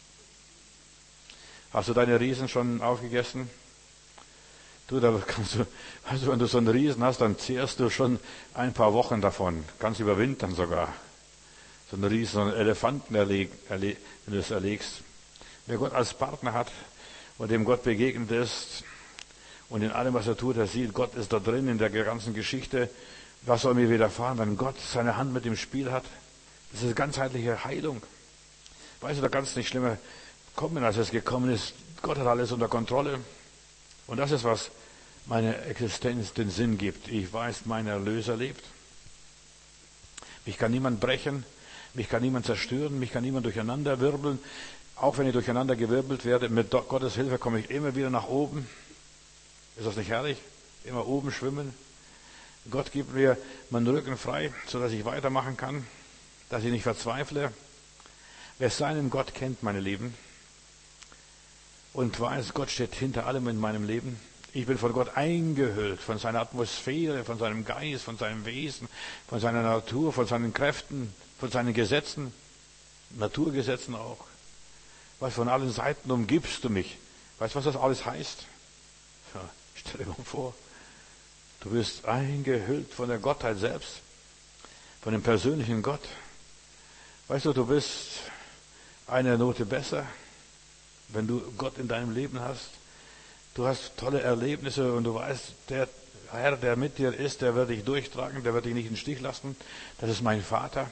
A: Hast du deine Riesen schon aufgegessen? Du, da kannst du, also wenn du so einen Riesen hast, dann zehrst du schon ein paar Wochen davon. Kannst überwintern sogar. So einen Riesen, so einen Elefanten, erleg, erleg, wenn du es erlegst. Wer Gott als Partner hat und dem Gott begegnet ist und in allem, was er tut, er sieht, Gott ist da drin in der ganzen Geschichte. Was soll mir widerfahren, wenn Gott seine Hand mit im Spiel hat? Das ist ganzheitliche Heilung. Weißt du, da kann es nicht schlimmer kommen, als es gekommen ist. Gott hat alles unter Kontrolle. Und das ist, was meiner Existenz den Sinn gibt. Ich weiß, mein Erlöser lebt. Mich kann niemand brechen. Mich kann niemand zerstören. Mich kann niemand durcheinander wirbeln. Auch wenn ich durcheinander gewirbelt werde, mit Gottes Hilfe komme ich immer wieder nach oben. Ist das nicht herrlich? Immer oben schwimmen. Gott gibt mir meinen Rücken frei, sodass ich weitermachen kann, dass ich nicht verzweifle. Wer seinen Gott kennt, meine Lieben, und weiß, Gott steht hinter allem in meinem Leben. Ich bin von Gott eingehüllt, von seiner Atmosphäre, von seinem Geist, von seinem Wesen, von seiner Natur, von seinen Kräften, von seinen Gesetzen, Naturgesetzen auch. Was von allen Seiten umgibst du mich. Weißt du, was das alles heißt? Ja, stell dir mal vor, du wirst eingehüllt von der Gottheit selbst, von dem persönlichen Gott. Weißt du, du bist eine Note besser, wenn du Gott in deinem Leben hast. Du hast tolle Erlebnisse und du weißt, der Herr, der mit dir ist, der wird dich durchtragen, der wird dich nicht in den Stich lassen. Das ist mein Vater.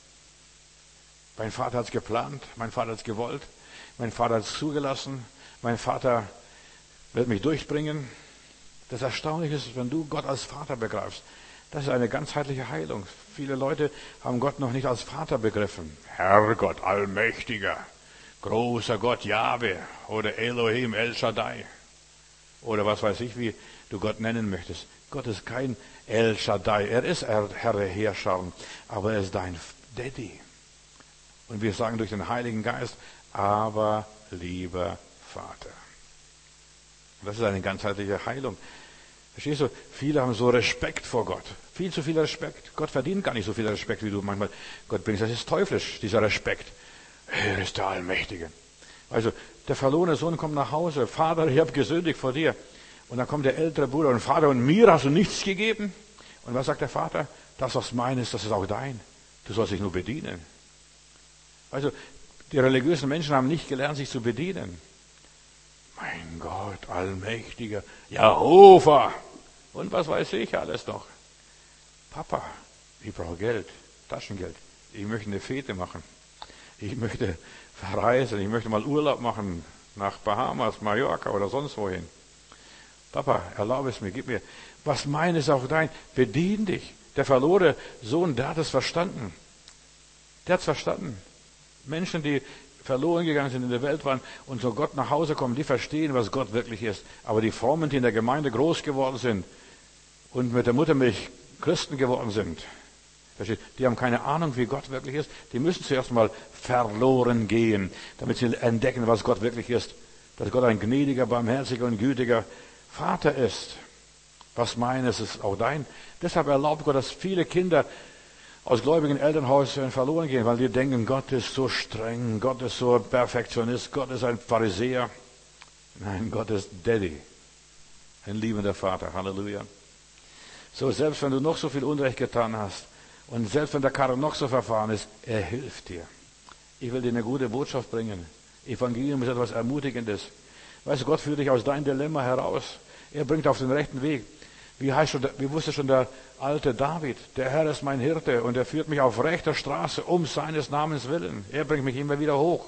A: Mein Vater hat es geplant, mein Vater hat es gewollt, mein Vater hat es zugelassen, mein Vater wird mich durchbringen. Das Erstaunliche ist, wenn du Gott als Vater begreifst, das ist eine ganzheitliche Heilung. Viele Leute haben Gott noch nicht als Vater begriffen. Herrgott, Allmächtiger, großer Gott, Jahwe oder Elohim, El Shaddai. Oder was weiß ich, wie du Gott nennen möchtest. Gott ist kein El Shaddai. Er ist Herr der Herrscher, aber er ist dein Daddy. Und wir sagen durch den Heiligen Geist, aber lieber Vater. Das ist eine ganzheitliche Heilung. Verstehst du? Viele haben so Respekt vor Gott. Viel zu viel Respekt. Gott verdient gar nicht so viel Respekt, wie du manchmal Gott bringst. Das ist teuflisch, dieser Respekt. Er ist der Allmächtige. Also, der verlorene Sohn kommt nach Hause. Vater, ich habe gesündigt vor dir. Und dann kommt der ältere Bruder und Vater, und mir hast du nichts gegeben. Und was sagt der Vater? Das, was mein ist, das ist auch dein. Du sollst dich nur bedienen. Also, die religiösen Menschen haben nicht gelernt, sich zu bedienen. Mein Gott, Allmächtiger, Jehova. Und was weiß ich alles noch. Papa, ich brauche Geld, Taschengeld. Ich möchte eine Fete machen. Ich möchte verreisen. Ich möchte mal Urlaub machen nach Bahamas, Mallorca oder sonst wohin. Papa, erlaube es mir, gib mir. Was mein ist auch dein. Bedien dich. Der verlorene Sohn, der hat es verstanden. Der hat es verstanden. Menschen, die verloren gegangen sind, in der Welt waren und zu Gott nach Hause kommen, die verstehen, was Gott wirklich ist. Aber die Frommen, die in der Gemeinde groß geworden sind und mit der Muttermilch Christen geworden sind, die haben keine Ahnung, wie Gott wirklich ist. Die müssen zuerst mal verloren gehen, damit sie entdecken, was Gott wirklich ist. Dass Gott ein gnädiger, barmherziger und gütiger Vater ist. Was meines ist auch dein. Deshalb erlaubt Gott, dass viele Kinder aus gläubigen Elternhäusern verloren gehen, weil die denken, Gott ist so streng, Gott ist so Perfektionist, Gott ist ein Pharisäer. Nein, Gott ist Daddy, ein liebender Vater. Halleluja. So, selbst wenn du noch so viel Unrecht getan hast und selbst wenn der Karren noch so verfahren ist, er hilft dir. Ich will dir eine gute Botschaft bringen. Evangelium ist etwas Ermutigendes. Weißt du, Gott führt dich aus deinem Dilemma heraus. Er bringt auf den rechten Weg. Wie heißt schon, wie wusste schon der alte David? Der Herr ist mein Hirte und er führt mich auf rechter Straße um seines Namens willen. Er bringt mich immer wieder hoch.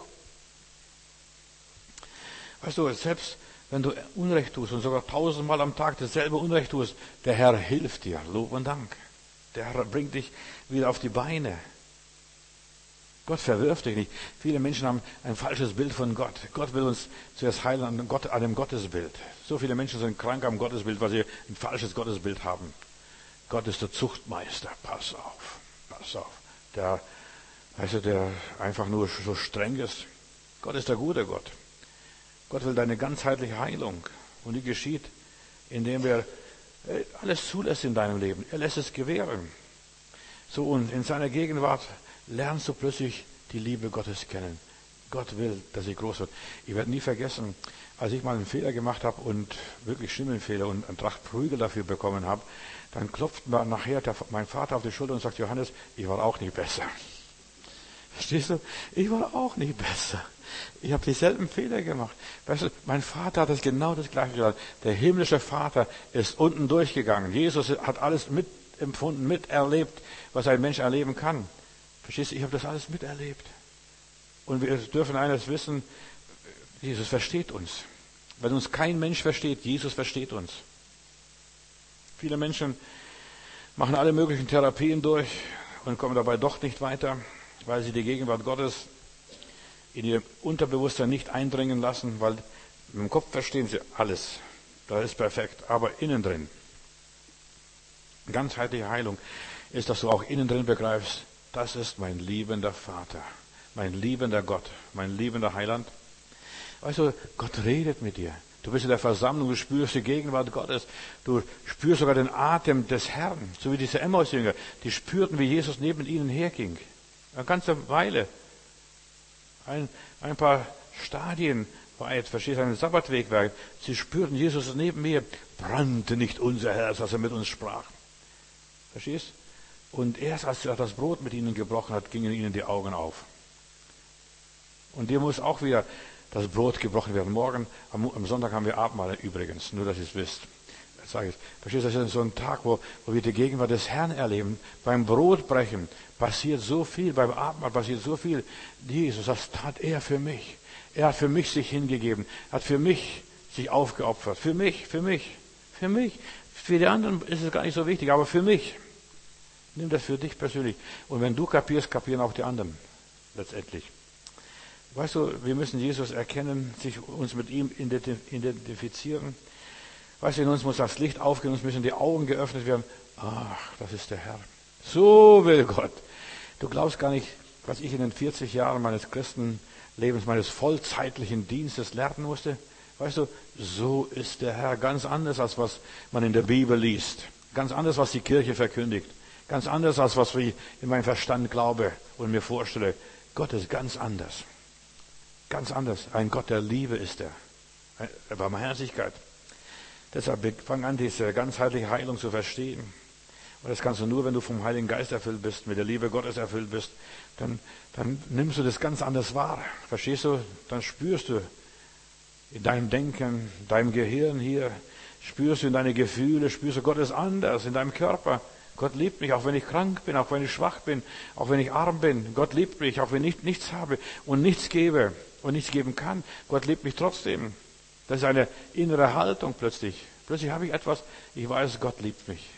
A: Weißt du, selbst wenn du Unrecht tust und sogar tausendmal am Tag dasselbe Unrecht tust, der Herr hilft dir. Lob und Dank. Der Herr bringt dich wieder auf die Beine. Gott verwirft dich nicht. Viele Menschen haben ein falsches Bild von Gott. Gott will uns zuerst heilen an, Gott, an dem Gottesbild. So viele Menschen sind krank am Gottesbild, weil sie ein falsches Gottesbild haben. Gott ist der Zuchtmeister. Pass auf, pass auf. Der, weißt du, der einfach nur so streng ist. Gott ist der gute Gott. Gott will deine ganzheitliche Heilung. Und die geschieht, indem er alles zulässt in deinem Leben. Er lässt es gewähren. So, und in seiner Gegenwart lernst du plötzlich die Liebe Gottes kennen. Gott will, dass ich groß wird. Ich werde nie vergessen, als ich mal einen Fehler gemacht habe und wirklich schlimmen Fehler und einen Tracht Prügel dafür bekommen habe, dann klopft mir nachher der, mein Vater auf die Schulter und sagt, Johannes, ich war auch nicht besser. Verstehst du? Ich war auch nicht besser. Ich habe dieselben Fehler gemacht. Weißt du, mein Vater hat das genau das Gleiche gesagt. Der himmlische Vater ist unten durchgegangen. Jesus hat alles mitempfunden, miterlebt, was ein Mensch erleben kann. Verstehst du, ich habe das alles miterlebt. Und wir dürfen eines wissen, Jesus versteht uns. Wenn uns kein Mensch versteht, Jesus versteht uns. Viele Menschen machen alle möglichen Therapien durch und kommen dabei doch nicht weiter, weil sie die Gegenwart Gottes in ihr Unterbewusstsein nicht eindringen lassen, weil mit dem Kopf verstehen sie alles. Das ist perfekt. Aber innen drin, ganzheitliche Heilung, ist, dass du auch innen drin begreifst, das ist mein liebender Vater, mein liebender Gott, mein liebender Heiland. Weißt du, Gott redet mit dir. Du bist in der Versammlung, du spürst die Gegenwart Gottes. Du spürst sogar den Atem des Herrn. So wie diese Emmaus-Jünger. Die spürten, wie Jesus neben ihnen herging. Eine ganze Weile. Ein, ein paar Stadien weit, verstehst du, einen Sabbatweg weit. Sie spürten, Jesus ist neben mir. Brannte nicht unser Herz, als er mit uns sprach. Verstehst? Und erst als er das Brot mit ihnen gebrochen hat, gingen ihnen die Augen auf. Und dir muss auch wieder das Brot gebrochen werden. Morgen, am, am Sonntag haben wir Abendmahl übrigens, nur dass ihr es wisst. Das sage ich. Verstehst du, das ist so ein Tag, wo, wo wir die Gegenwart des Herrn erleben. Beim Brotbrechen passiert so viel, beim Abendmahl passiert so viel. Jesus, das tat er für mich. Er hat für mich sich hingegeben, hat für mich sich aufgeopfert. Für mich, für mich, für mich. Für die anderen ist es gar nicht so wichtig, aber für mich. Nimm das für dich persönlich. Und wenn du kapierst, kapieren auch die anderen letztendlich. Weißt du, wir müssen Jesus erkennen, sich uns mit ihm identifizieren. Weißt du, in uns muss das Licht aufgehen, uns müssen die Augen geöffnet werden. Ach, das ist der Herr. So will Gott. Du glaubst gar nicht, was ich in den vierzig Jahren meines Christenlebens, meines vollzeitlichen Dienstes lernen musste. Weißt du, so ist der Herr. Ganz anders, als was man in der Bibel liest. Ganz anders, was die Kirche verkündigt. Ganz anders, als was ich in meinem Verstand glaube und mir vorstelle. Gott ist ganz anders. Ganz anders. Ein Gott der Liebe ist er. Der Barmherzigkeit. Deshalb fang an, diese ganzheitliche Heilung zu verstehen. Und das kannst du nur, wenn du vom Heiligen Geist erfüllt bist, mit der Liebe Gottes erfüllt bist. Dann, dann nimmst du das ganz anders wahr. Verstehst du? Dann spürst du in deinem Denken, deinem Gehirn hier, spürst du in deine Gefühle, spürst du, Gott ist anders in deinem Körper. Gott liebt mich, auch wenn ich krank bin, auch wenn ich schwach bin, auch wenn ich arm bin. Gott liebt mich, auch wenn ich nichts habe und nichts gebe und nichts geben kann. Gott liebt mich trotzdem. Das ist eine innere Haltung plötzlich. Plötzlich habe ich etwas, ich weiß, Gott liebt mich.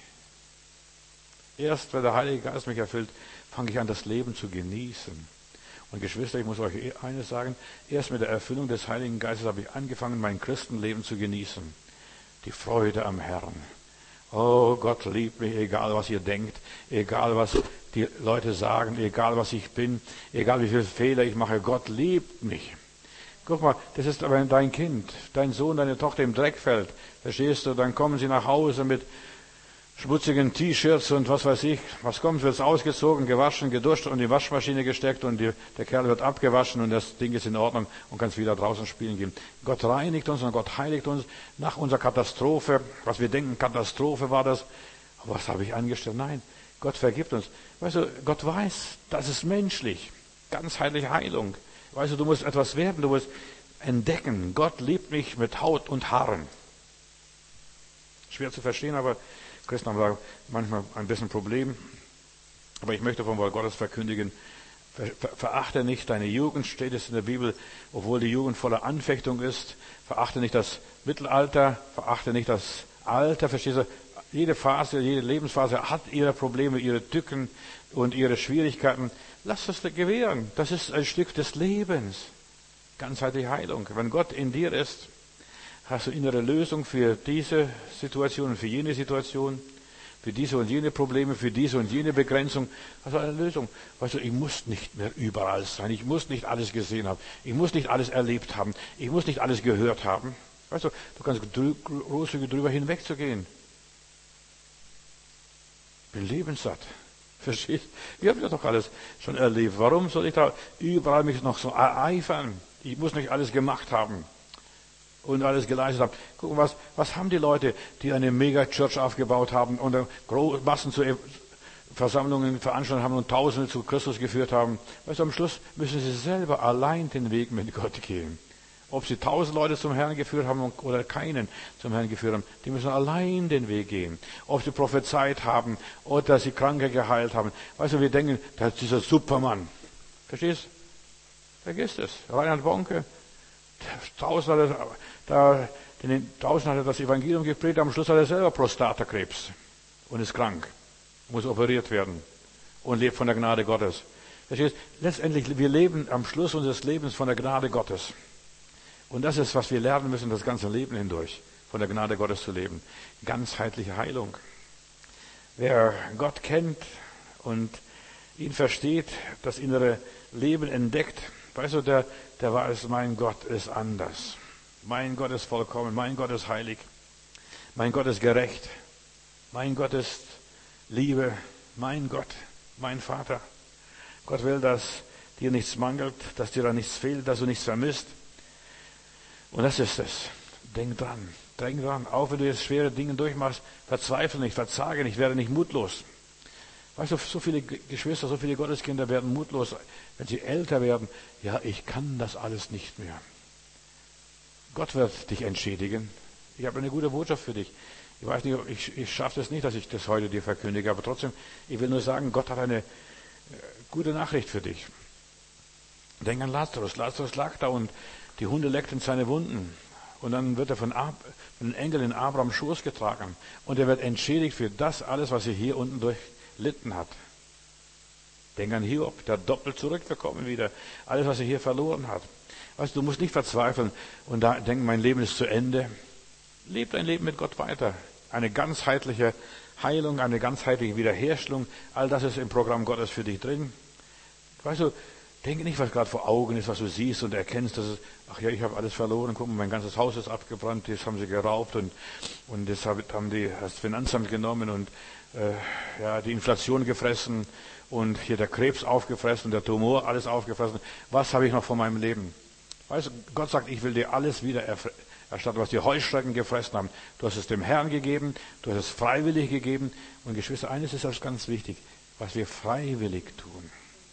A: Erst wenn der Heilige Geist mich erfüllt, fange ich an, das Leben zu genießen. Und Geschwister, ich muss euch eines sagen, erst mit der Erfüllung des Heiligen Geistes habe ich angefangen, mein Christenleben zu genießen. Die Freude am Herrn. Oh, Gott liebt mich, egal was ihr denkt, egal was die Leute sagen, egal was ich bin, egal wie viele Fehler ich mache, Gott liebt mich. Guck mal, das ist aber dein Kind, dein Sohn, deine Tochter im Dreck fällt. Verstehst du, dann kommen sie nach Hause mit schmutzigen T-Shirts und was weiß ich. Was kommt, wird ausgezogen, gewaschen, geduscht und in die Waschmaschine gesteckt und die, der Kerl wird abgewaschen und das Ding ist in Ordnung und kann es wieder draußen spielen gehen. Gott reinigt uns und Gott heiligt uns nach unserer Katastrophe. Was wir denken, Katastrophe war das. Aber was habe ich angestellt? Nein, Gott vergibt uns. Weißt du, Gott weiß, das ist menschlich. Ganzheitliche Heilung. Weißt du, du musst etwas werden, du musst entdecken. Gott liebt mich mit Haut und Haaren. Schwer zu verstehen, aber Christen haben da manchmal ein bisschen ein Problem. Aber ich möchte vom Wort Gottes verkündigen, ver, ver, verachte nicht deine Jugend, steht es in der Bibel, obwohl die Jugend voller Anfechtung ist. Verachte nicht das Mittelalter, verachte nicht das Alter, verstehst du? Jede Phase, jede Lebensphase hat ihre Probleme, ihre Tücken und ihre Schwierigkeiten. Lass das gewähren. Das ist ein Stück des Lebens. Ganzheitliche Heilung. Wenn Gott in dir ist, hast du innere Lösung für diese Situation und für jene Situation, für diese und jene Probleme, für diese und jene Begrenzung. Hast du eine Lösung. Weißt du, ich muss nicht mehr überall sein. Ich muss nicht alles gesehen haben. Ich muss nicht alles erlebt haben. Ich muss nicht alles gehört haben. Weißt du, du kannst großzügig drüber hinwegzugehen. Ich bin lebenssatt. Verstehst? Wir haben ja doch alles schon erlebt. Warum soll ich da überall mich noch so ereifern? Ich muss nicht alles gemacht haben und alles geleistet haben. Guck mal, was, was haben die Leute, die eine Mega-Church aufgebaut haben und Massen zu Versammlungen veranstaltet haben und Tausende zu Christus geführt haben? Weißt du, am Schluss müssen sie selber allein den Weg mit Gott gehen. Ob sie tausend Leute zum Herrn geführt haben oder keinen zum Herrn geführt haben, die müssen allein den Weg gehen. Ob sie prophezeit haben oder sie Kranke geheilt haben. Weißt du, wir denken, das ist dieser Supermann. Verstehst? Vergiss es. Reinhard Bonke, tausend hat er, da, den tausend hat er das Evangelium gepredigt, am Schluss hat er selber Prostatakrebs und ist krank, muss operiert werden und lebt von der Gnade Gottes. Verstehst? Letztendlich, wir leben am Schluss unseres Lebens von der Gnade Gottes. Und das ist, was wir lernen müssen, das ganze Leben hindurch, von der Gnade Gottes zu leben. Ganzheitliche Heilung. Wer Gott kennt und ihn versteht, das innere Leben entdeckt, weißt du, der, der weiß, mein Gott ist anders. Mein Gott ist vollkommen, mein Gott ist heilig, mein Gott ist gerecht, mein Gott ist Liebe, mein Gott, mein Vater. Gott will, dass dir nichts mangelt, dass dir da nichts fehlt, dass du nichts vermisst. Und das ist es. Denk dran, denk dran. Auch wenn du jetzt schwere Dinge durchmachst, verzweifle nicht, verzage nicht, werde nicht mutlos. Weißt du, so viele Geschwister, so viele Gotteskinder werden mutlos, wenn sie älter werden. Ja, ich kann das alles nicht mehr. Gott wird dich entschädigen. Ich habe eine gute Botschaft für dich. Ich weiß nicht, ich, ich schaffe es nicht, dass ich das heute dir verkündige, aber trotzdem, ich will nur sagen, Gott hat eine gute Nachricht für dich. Denk an Lazarus. Lazarus lag da und die Hunde leckten seine Wunden. Und dann wird er von, Ab, von den Engeln in Abrahams Schoß getragen. Und er wird entschädigt für das alles, was er hier unten durchlitten hat. Denk an Hiob, der doppelt zurückgekommen wieder. Alles, was er hier verloren hat. Weißt du, du musst nicht verzweifeln und da denken, mein Leben ist zu Ende. Leb dein Leben mit Gott weiter. Eine ganzheitliche Heilung, eine ganzheitliche Wiederherstellung. All das ist im Programm Gottes für dich drin. Weißt du, denke nicht, was gerade vor Augen ist, was du siehst und erkennst, dass es, ach ja, ich habe alles verloren, guck mal, mein ganzes Haus ist abgebrannt, das haben sie geraubt und, und das haben die, das Finanzamt genommen und äh, ja, die Inflation gefressen und hier der Krebs aufgefressen, der Tumor, alles aufgefressen. Was habe ich noch von meinem Leben? Weißt du, Gott sagt, ich will dir alles wieder erstatten, was die Heuschrecken gefressen haben. Du hast es dem Herrn gegeben, du hast es freiwillig gegeben. Und Geschwister, eines ist das ganz wichtig, was wir freiwillig tun.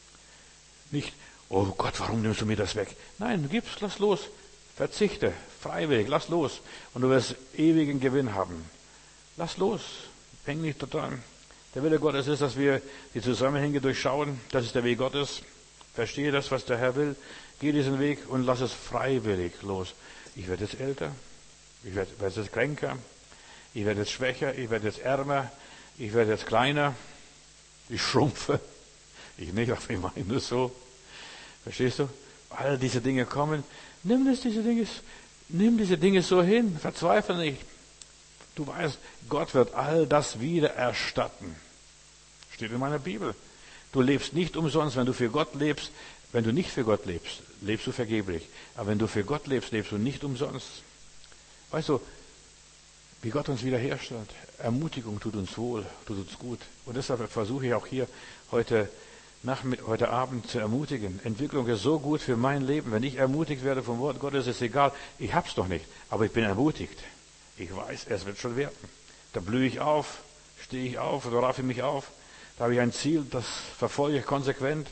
A: Nicht, oh Gott, warum nimmst du mir das weg? Nein, gib's, lass los. Verzichte, freiwillig, lass los. Und du wirst ewigen Gewinn haben. Lass los, häng nicht daran. Der Wille Gottes ist, dass wir die Zusammenhänge durchschauen. Das ist der Weg Gottes. Verstehe das, was der Herr will. Geh diesen Weg und lass es freiwillig los. Ich werde jetzt älter. Ich werde, werde jetzt kränker. Ich werde jetzt schwächer. Ich werde jetzt ärmer. Ich werde jetzt kleiner. Ich schrumpfe. Ich nicht, aber ich meine das so. Verstehst du? All diese Dinge kommen. Nimm das, diese Dinge, nimm diese Dinge so hin. Verzweifle nicht. Du weißt, Gott wird all das wieder erstatten. Steht in meiner Bibel. Du lebst nicht umsonst, wenn du für Gott lebst. Wenn du nicht für Gott lebst, lebst du vergeblich. Aber wenn du für Gott lebst, lebst du nicht umsonst. Weißt du, wie Gott uns wiederherstellt. Ermutigung tut uns wohl, tut uns gut. Und deshalb versuche ich auch hier heute, nach, heute Abend zu ermutigen. Entwicklung ist so gut für mein Leben. Wenn ich ermutigt werde vom Wort Gottes, ist es egal. Ich hab's doch nicht, aber ich bin ermutigt. Ich weiß, es wird schon werden. Da blühe ich auf, stehe ich auf oder raffe mich auf. Da habe ich ein Ziel, das verfolge ich konsequent.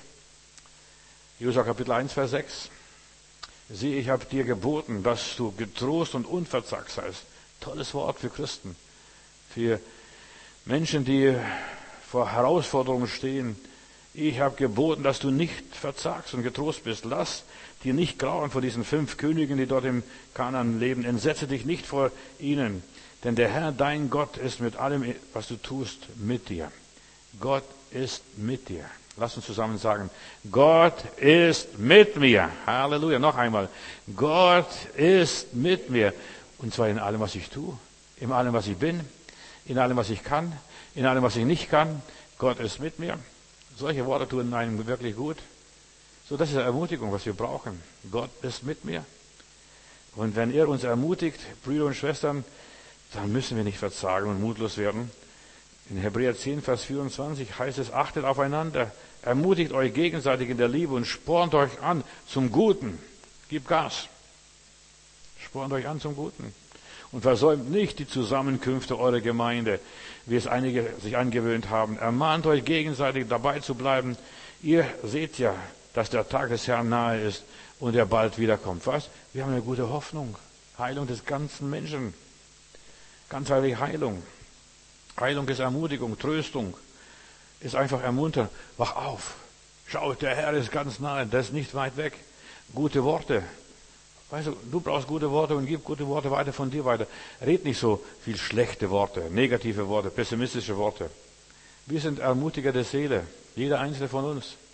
A: Josua Kapitel eins, Vers sechs. Siehe, ich habe dir geboten, dass du getrost und unverzagt seist. Tolles Wort für Christen. Für Menschen, die vor Herausforderungen stehen. Ich habe geboten, dass du nicht verzagst und getrost bist. Lass dir nicht grauen vor diesen fünf Königen, die dort im Kanaan leben. Entsetze dich nicht vor ihnen. Denn der Herr, dein Gott, ist mit allem, was du tust, mit dir. Gott ist mit dir. Lass uns zusammen sagen, Gott ist mit mir. Halleluja. Noch einmal. Gott ist mit mir. Und zwar in allem, was ich tue. In allem, was ich bin. In allem, was ich kann. In allem, was ich nicht kann. Gott ist mit mir. Solche Worte tun einem wirklich gut. So, das ist eine Ermutigung, was wir brauchen. Gott ist mit mir. Und wenn er uns ermutigt, Brüder und Schwestern, dann müssen wir nicht verzagen und mutlos werden. In Hebräer zehn, Vers vierundzwanzig heißt es, achtet aufeinander, ermutigt euch gegenseitig in der Liebe und spornt euch an zum Guten. Gebt Gas. Spornt euch an zum Guten. Und versäumt nicht die Zusammenkünfte eurer Gemeinde, wie es einige sich angewöhnt haben. Ermahnt euch gegenseitig dabei zu bleiben. Ihr seht ja, dass der Tag des Herrn nahe ist und er bald wiederkommt. Was? Wir haben eine gute Hoffnung. Heilung des ganzen Menschen. Ganzheitliche Heilung. Heilung ist Ermutigung, Tröstung, ist einfach ermuntern. Wach auf. Schau, der Herr ist ganz nahe, der ist nicht weit weg. Gute Worte. Weißt du, du brauchst gute Worte und gib gute Worte weiter von dir weiter. Red nicht so viel schlechte Worte, negative Worte, pessimistische Worte. Wir sind Ermutiger der Seele, jeder einzelne von uns.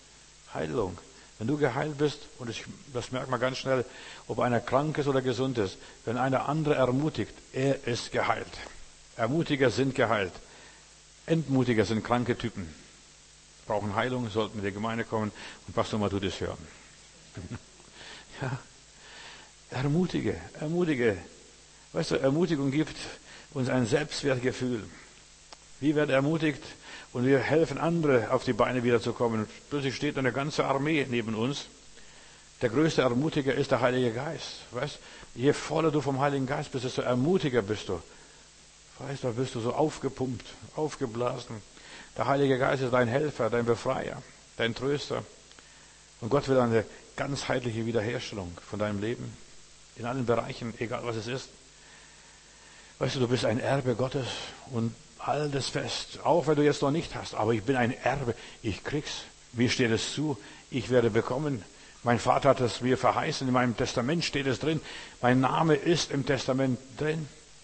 A: Heilung. Wenn du geheilt bist, und ich, das merkt man ganz schnell, ob einer krank ist oder gesund ist, wenn einer andere ermutigt, er ist geheilt. Ermutiger sind geheilt. Entmutiger sind kranke Typen. Brauchen Heilung, sollten in die Gemeinde kommen und Pastor mal du das hören. Ja. Ermutige, ermutige. Weißt du, Ermutigung gibt uns ein Selbstwertgefühl. Wir werden ermutigt und wir helfen andere auf die Beine wiederzukommen. Plötzlich steht eine ganze Armee neben uns. Der größte Ermutiger ist der Heilige Geist. Weißt, je voller du vom Heiligen Geist bist, desto ermutiger bist du. Weißt, da bist du so aufgepumpt, aufgeblasen. Der Heilige Geist ist dein Helfer, dein Befreier, dein Tröster. Und Gott will eine ganzheitliche Wiederherstellung von deinem Leben. In allen Bereichen, egal was es ist. Weißt du, du bist ein Erbe Gottes und halt es fest, auch wenn du jetzt noch nicht hast, aber ich bin ein Erbe, ich krieg's, mir steht es zu, ich werde bekommen. Mein Vater hat es mir verheißen, in meinem Testament steht es drin, mein Name ist im Testament drin.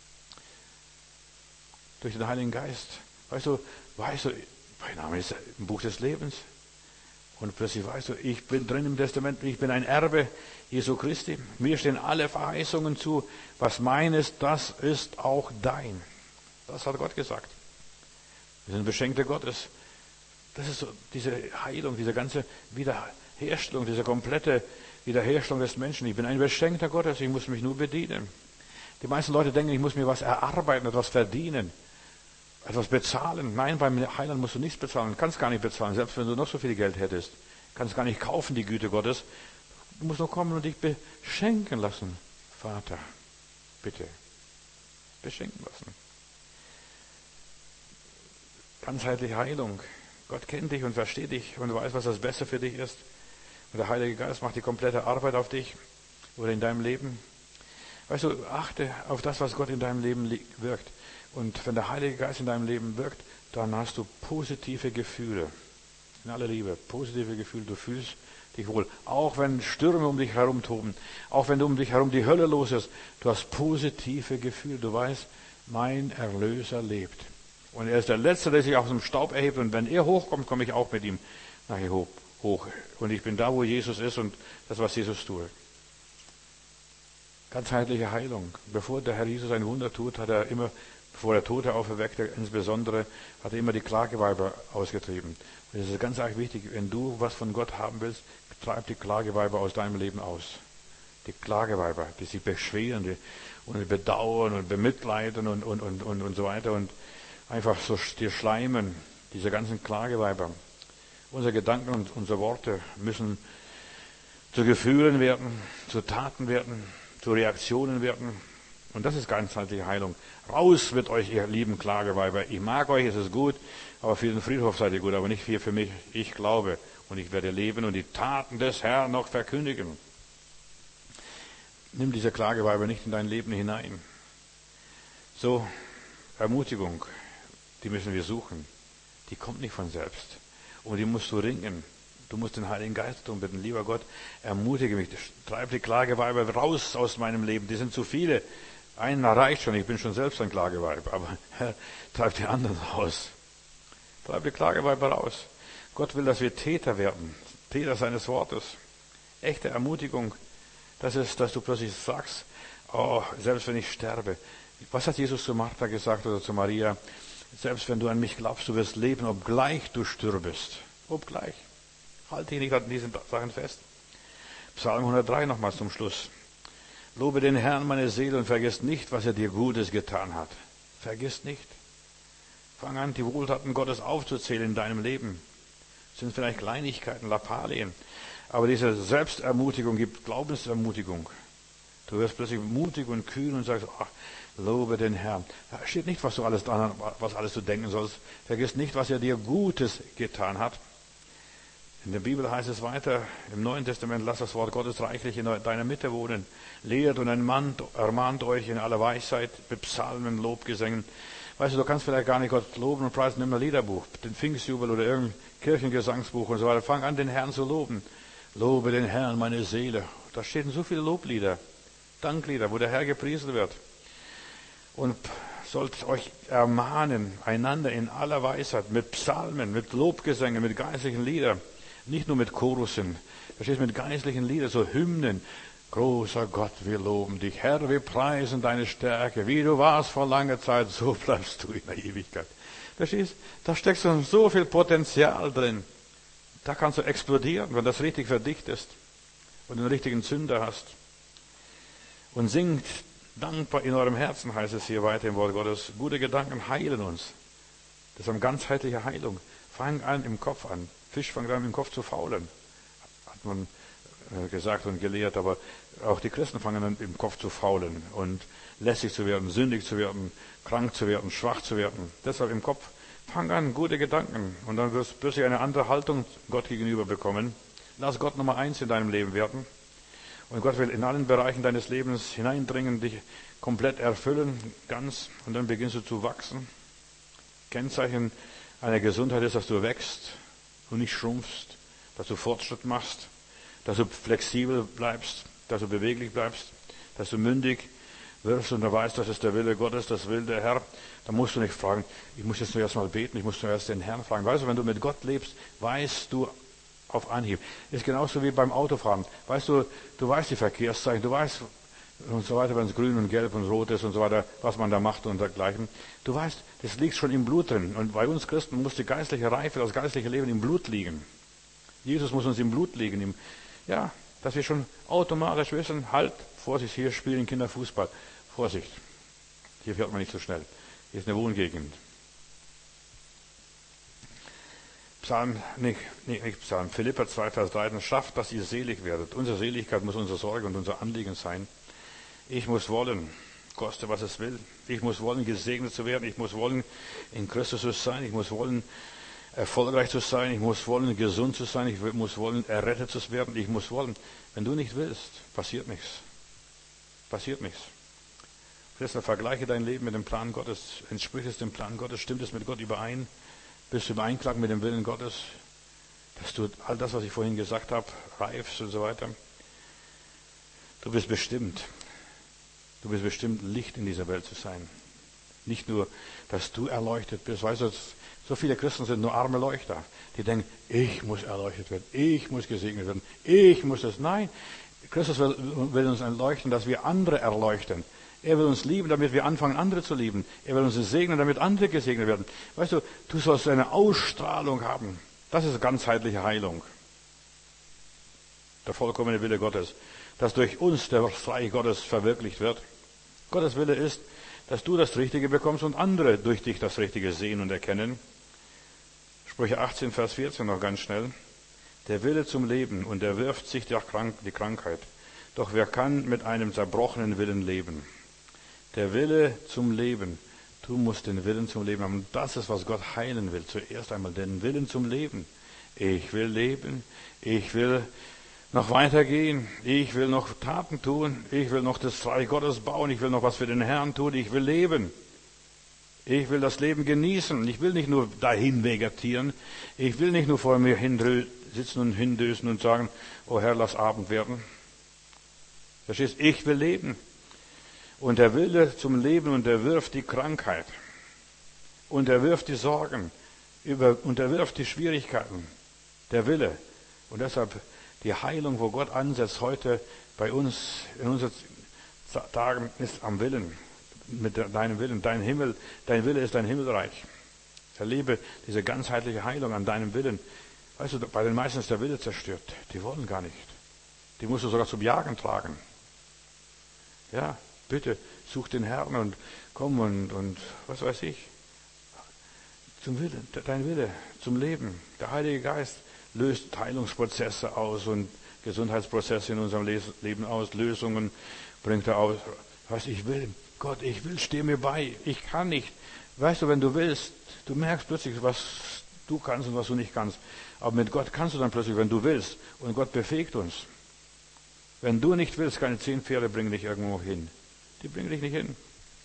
A: Durch den Heiligen Geist. Weißt du, weißt du, mein Name ist im Buch des Lebens. Und plötzlich weißt du, ich bin drin im Testament, ich bin ein Erbe Jesu Christi. Mir stehen alle Verheißungen zu, was meines, das ist auch dein. Das hat Gott gesagt. Wir sind Beschenkte Gottes. Das ist so diese Heilung, diese ganze Wiederherstellung, diese komplette Wiederherstellung des Menschen. Ich bin ein Beschenkter Gottes, ich muss mich nur bedienen. Die meisten Leute denken, ich muss mir was erarbeiten, etwas verdienen, etwas bezahlen. Nein, beim Heiland musst du nichts bezahlen, du kannst gar nicht bezahlen, selbst wenn du noch so viel Geld hättest. Du kannst gar nicht kaufen, die Güte Gottes. Du musst nur kommen und dich beschenken lassen. Vater, bitte, beschenken lassen. Ganzheitliche Heilung. Gott kennt dich und versteht dich und weiß, was das Beste für dich ist. Und der Heilige Geist macht die komplette Arbeit auf dich oder in deinem Leben. Weißt du, achte auf das, was Gott in deinem Leben wirkt. Und wenn der Heilige Geist in deinem Leben wirkt, dann hast du positive Gefühle. In aller Liebe, positive Gefühle. Du fühlst dich wohl. Auch wenn Stürme um dich herum toben, auch wenn um dich herum die Hölle los ist, du hast positive Gefühle. Du weißt, mein Erlöser lebt. Und er ist der Letzte, der sich aus dem Staub erhebt. Und wenn er hochkommt, komme ich auch mit ihm nachher hoch. Und ich bin da, wo Jesus ist und das, was Jesus tut. Ganzheitliche Heilung. Bevor der Herr Jesus ein Wunder tut, hat er immer, bevor er Tote auferweckte, insbesondere, hat er immer die Klageweiber ausgetrieben. Und das ist ganz arg wichtig. Wenn du was von Gott haben willst, treib die Klageweiber aus deinem Leben aus. Die Klageweiber, die sich beschweren die, und bedauern und bemitleiden und, und, und, und, und so weiter und einfach so dir schleimen, diese ganzen Klageweiber. Unsere Gedanken und unsere Worte müssen zu Gefühlen werden, zu Taten werden, zu Reaktionen werden. Und das ist ganzheitliche Heilung. Raus mit euch, ihr lieben Klageweiber. Ich mag euch, es ist gut, aber für den Friedhof seid ihr gut, aber nicht hier für mich. Ich glaube und ich werde leben und die Taten des Herrn noch verkündigen. Nimm diese Klageweiber nicht in dein Leben hinein. So, Ermutigung, die müssen wir suchen. Die kommt nicht von selbst. Und die musst du ringen. Du musst den Heiligen Geist darum bitten. Lieber Gott, ermutige mich. Treib die Klageweiber raus aus meinem Leben. Die sind zu viele. Einer reicht schon. Ich bin schon selbst ein Klageweib. Aber Herr, treib die anderen raus. Treib die Klageweiber raus. Gott will, dass wir Täter werden. Täter seines Wortes. Echte Ermutigung. Das ist, dass du plötzlich sagst, oh, selbst wenn ich sterbe. Was hat Jesus zu Martha gesagt oder zu Maria? Selbst wenn du an mich glaubst, du wirst leben, obgleich du stirbest. Obgleich. Halte dich nicht an diesen Sachen fest. Psalm hundertdrei nochmal zum Schluss. Lobe den Herrn, meine Seele, und vergiss nicht, was er dir Gutes getan hat. Vergiss nicht. Fang an, die Wohltaten Gottes aufzuzählen in deinem Leben. Das sind vielleicht Kleinigkeiten, Lappalien. Aber diese Selbstermutigung gibt Glaubensermutigung. Du wirst plötzlich mutig und kühn und sagst, ach, lobe den Herrn. Da steht nicht, was du alles dran, was alles du denken sollst. Vergiss nicht, was er dir Gutes getan hat. In der Bibel heißt es weiter, im Neuen Testament, lasst das Wort Gottes reichlich in deiner Mitte wohnen. Lehrt und ermahnt, ermahnt euch in aller Weisheit, mit Psalmen, Lobgesängen. Weißt du, du kannst vielleicht gar nicht Gott loben und preisen, nimm ein Liederbuch, den Pfingstjubel oder irgendein Kirchengesangsbuch und so weiter. Fang an, den Herrn zu loben. Lobe den Herrn, meine Seele. Da stehen so viele Loblieder, Danklieder, wo der Herr gepriesen wird. Und sollt euch ermahnen, einander in aller Weisheit, mit Psalmen, mit Lobgesängen, mit geistlichen Liedern. Nicht nur mit Chorussen, verstehst du, mit geistlichen Liedern, so Hymnen. Großer Gott, wir loben dich. Herr, wir preisen deine Stärke. Wie du warst vor langer Zeit, so bleibst du in der Ewigkeit. Verstehst du? Da steckt so viel Potenzial drin. Da kannst du explodieren, wenn das richtig verdicht ist und den richtigen Zünder hast. Und singt dankbar in eurem Herzen, heißt es hier weiter im Wort Gottes. Gute Gedanken heilen uns. Das ist eine ganzheitliche Heilung. Fang an im Kopf an. Fisch fängt an im Kopf zu faulen. Hat man gesagt und gelehrt, aber auch die Christen fangen an im Kopf zu faulen und lässig zu werden, sündig zu werden, krank zu werden, schwach zu werden. Deshalb im Kopf, fang an, gute Gedanken und dann wirst du plötzlich eine andere Haltung Gott gegenüber bekommen. Lass Gott Nummer eins in deinem Leben werden und Gott will in allen Bereichen deines Lebens hineindringen, dich komplett erfüllen, ganz, und dann beginnst du zu wachsen. Kennzeichen einer Gesundheit ist, dass du wächst und nicht schrumpfst, dass du Fortschritt machst, dass du flexibel bleibst, dass du beweglich bleibst, dass du mündig wirst und du weißt, das ist der Wille Gottes, das will der Herr. Da musst du nicht fragen, ich muss jetzt nur erst mal beten, ich muss nur erst den Herrn fragen. Weißt du, wenn du mit Gott lebst, weißt du auf Anhieb. Ist genauso wie beim Autofahren. Weißt du, du weißt die Verkehrszeichen, du weißt und so weiter, wenn es grün und gelb und rot ist und so weiter, was man da macht und dergleichen. Du weißt, das liegt schon im Blut drin. Und bei uns Christen muss die geistliche Reife, das geistliche Leben im Blut liegen. Jesus muss uns im Blut liegen, im Ja, dass wir schon automatisch wissen, halt, Vorsicht, hier spielen Kinder Fußball. Vorsicht, hier fährt man nicht so schnell. Hier ist eine Wohngegend. Psalm, nicht, nicht, nicht Psalm, Philipper zwei, Vers dreizehn, schafft, dass ihr selig werdet. Unsere Seligkeit muss unsere Sorge und unser Anliegen sein. Ich muss wollen, koste was es will. Ich muss wollen, gesegnet zu werden. Ich muss wollen, in Christus zu sein. Ich muss wollen, erfolgreich zu sein, ich muss wollen, gesund zu sein, ich muss wollen, errettet zu werden, ich muss wollen. Wenn du nicht willst, passiert nichts. Passiert nichts. Deshalb vergleiche dein Leben mit dem Plan Gottes, entspricht es dem Plan Gottes, stimmt es mit Gott überein, bist du im Einklang mit dem Willen Gottes, dass du all das, was ich vorhin gesagt habe, reifst und so weiter. Du bist bestimmt. Du bist bestimmt, Licht in dieser Welt zu sein. Nicht nur, dass du erleuchtet bist. Weißt du, so viele Christen sind nur arme Leuchter. Die denken, ich muss erleuchtet werden, ich muss gesegnet werden, ich muss das. Nein, Christus will, will uns erleuchten, dass wir andere erleuchten. Er will uns lieben, damit wir anfangen, andere zu lieben. Er will uns segnen, damit andere gesegnet werden. Weißt du, du sollst eine Ausstrahlung haben. Das ist ganzheitliche Heilung. Der vollkommene Wille Gottes. Dass durch uns der Reich Gottes verwirklicht wird. Gottes Wille ist, dass du das Richtige bekommst und andere durch dich das Richtige sehen und erkennen. Sprüche achtzehn, Vers vierzehn noch ganz schnell. Der Wille zum Leben und er wirft sich die Krankheit. Doch wer kann mit einem zerbrochenen Willen leben? Der Wille zum Leben. Du musst den Willen zum Leben haben. Und das ist, was Gott heilen will. Zuerst einmal den Willen zum Leben. Ich will leben. Ich will noch weitergehen. Ich will noch Taten tun. Ich will noch das Reich Gottes bauen. Ich will noch was für den Herrn tun. Ich will leben. Ich will das Leben genießen. Ich will nicht nur dahin vegetieren. Ich will nicht nur vor mir hin sitzen und hindösen und sagen, oh Herr, lass Abend werden. Verstehst? Ich will leben. Und der Wille zum Leben unterwirft die Krankheit. Unterwirft die Sorgen. Unterwirft die Schwierigkeiten. Der Wille. Und deshalb die Heilung, wo Gott ansetzt heute bei uns in unseren Tagen, ist am Willen. Mit deinem Willen. Dein Himmel, dein Wille ist dein Himmelreich. Erlebe diese ganzheitliche Heilung an deinem Willen. Weißt du, bei den meisten ist der Wille zerstört. Die wollen gar nicht. Die musst du sogar zum Jagen tragen. Ja, bitte, such den Herrn und komm und, und was weiß ich. Zum Willen, dein Wille, zum Leben. Der Heilige Geist löst Heilungsprozesse aus und Gesundheitsprozesse in unserem Leben aus. Lösungen bringt er aus. Weißt du, ich will, Gott, ich will, steh mir bei. Ich kann nicht. Weißt du, wenn du willst, du merkst plötzlich, was du kannst und was du nicht kannst. Aber mit Gott kannst du dann plötzlich, wenn du willst. Und Gott befähigt uns. Wenn du nicht willst, keine zehn Pferde bringen dich irgendwo hin. Die bringen dich nicht hin.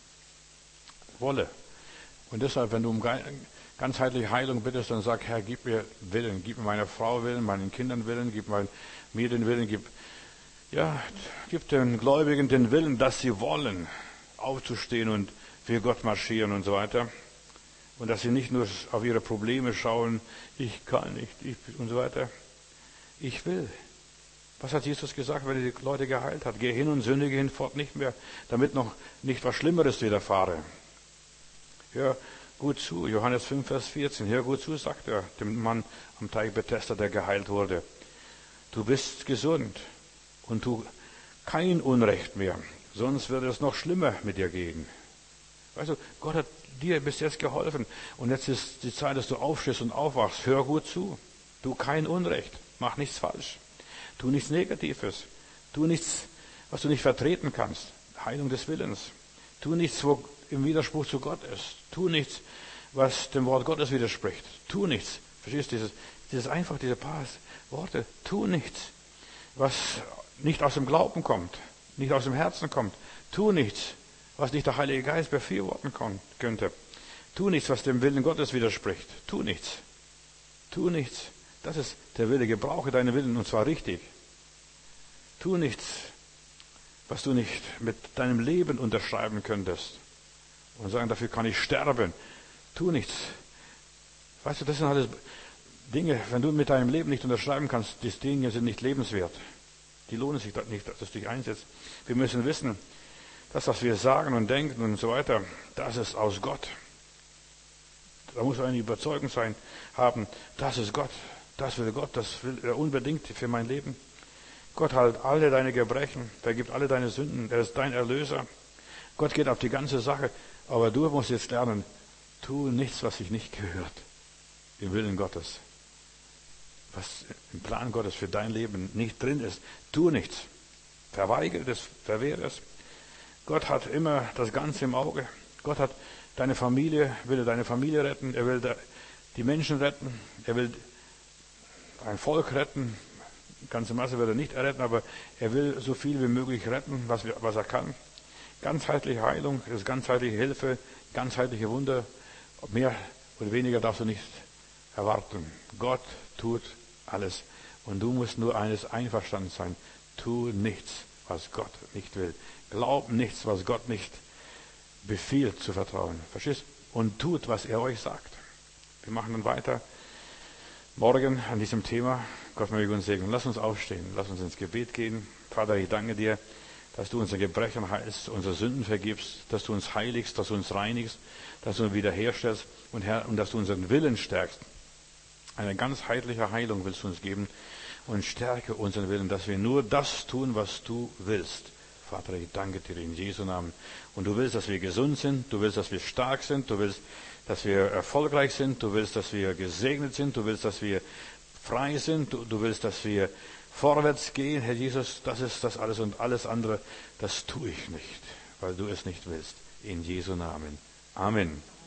A: Wolle. Und deshalb, wenn du um ganzheitliche Heilung bittest, dann sag, Herr, gib mir Willen. Gib mir meiner Frau Willen, meinen Kindern Willen, gib mein, mir den Willen, gib, ja, gib den Gläubigen den Willen, dass sie wollen, aufzustehen und für Gott marschieren und so weiter. Und dass sie nicht nur auf ihre Probleme schauen, ich kann nicht, ich und so weiter. Ich will. Was hat Jesus gesagt, wenn er die Leute geheilt hat? Geh hin und sündige hinfort nicht mehr, damit noch nicht was Schlimmeres widerfahre. Hör gut zu, Johannes fünf, Vers vierzehn. Hör gut zu, sagt er dem Mann am Teich Bethesda, der geheilt wurde. Du bist gesund und tu kein Unrecht mehr, sonst wird es noch schlimmer mit dir gehen. Weißt du, Gott hat dir bis jetzt geholfen und jetzt ist die Zeit, dass du aufstehst und aufwachst. Hör gut zu. Tu kein Unrecht. Mach nichts falsch. Tu nichts Negatives. Tu nichts, was du nicht vertreten kannst. Heilung des Willens. Tu nichts, wo im Widerspruch zu Gott ist. Tu nichts, was dem Wort Gottes widerspricht. Tu nichts. Verstehst du dieses, dieses einfach, diese paar Worte. Tu nichts, was nicht aus dem Glauben kommt, nicht aus dem Herzen kommt. Tu nichts, was nicht der Heilige Geist befürworten könnte. Tu nichts, was dem Willen Gottes widerspricht. Tu nichts. Tu nichts. Das ist der Wille. Gebrauche deinen Willen und zwar richtig. Tu nichts, was du nicht mit deinem Leben unterschreiben könntest und sagen, dafür kann ich sterben. Tu nichts. Weißt du, das sind alles Dinge, wenn du mit deinem Leben nicht unterschreiben kannst, die Dinge sind nicht lebenswert. Die lohnen sich nicht, dass du dich einsetzt. Wir müssen wissen, das, was wir sagen und denken und so weiter, das ist aus Gott. Da muss eine Überzeugung sein, haben, das ist Gott, das will Gott, das will er unbedingt für mein Leben. Gott heilt alle deine Gebrechen, vergibt alle deine Sünden, er ist dein Erlöser. Gott geht auf die ganze Sache, aber du musst jetzt lernen, tu nichts, was sich nicht gehört, im Willen Gottes. Was im Plan Gottes für dein Leben nicht drin ist, tu nichts. Verweigere es, verwehre es. Gott hat immer das Ganze im Auge. Gott hat deine Familie, will deine Familie retten, er will die Menschen retten, er will ein Volk retten. Die ganze Masse wird er nicht retten, aber er will so viel wie möglich retten, was, wir, was er kann. Ganzheitliche Heilung ist ganzheitliche Hilfe, ganzheitliche Wunder. Mehr oder weniger darfst du nicht erwarten. Gott tut alles. Und du musst nur eines einverstanden sein. Tu nichts, was Gott nicht will. Glaub nichts, was Gott nicht befiehlt zu vertrauen. Verstehst? Und tut, was er euch sagt. Wir machen dann weiter. Morgen an diesem Thema. Gott möge uns segnen. Lass uns aufstehen. Lass uns ins Gebet gehen. Vater, ich danke dir, dass du unsere Gebrechen heilst, unsere Sünden vergibst, dass du uns heiligst, dass du uns reinigst, dass du uns wiederherstellst und, Herr, und dass du unseren Willen stärkst. Eine ganzheitliche Heilung willst du uns geben und stärke unseren Willen, dass wir nur das tun, was du willst. Vater, ich danke dir in Jesu Namen. Und du willst, dass wir gesund sind, du willst, dass wir stark sind, du willst, dass wir erfolgreich sind, du willst, dass wir gesegnet sind, du willst, dass wir frei sind, du, du willst, dass wir vorwärts gehen, Herr Jesus, das ist das alles und alles andere, das tue ich nicht, weil du es nicht willst. In Jesu Namen. Amen.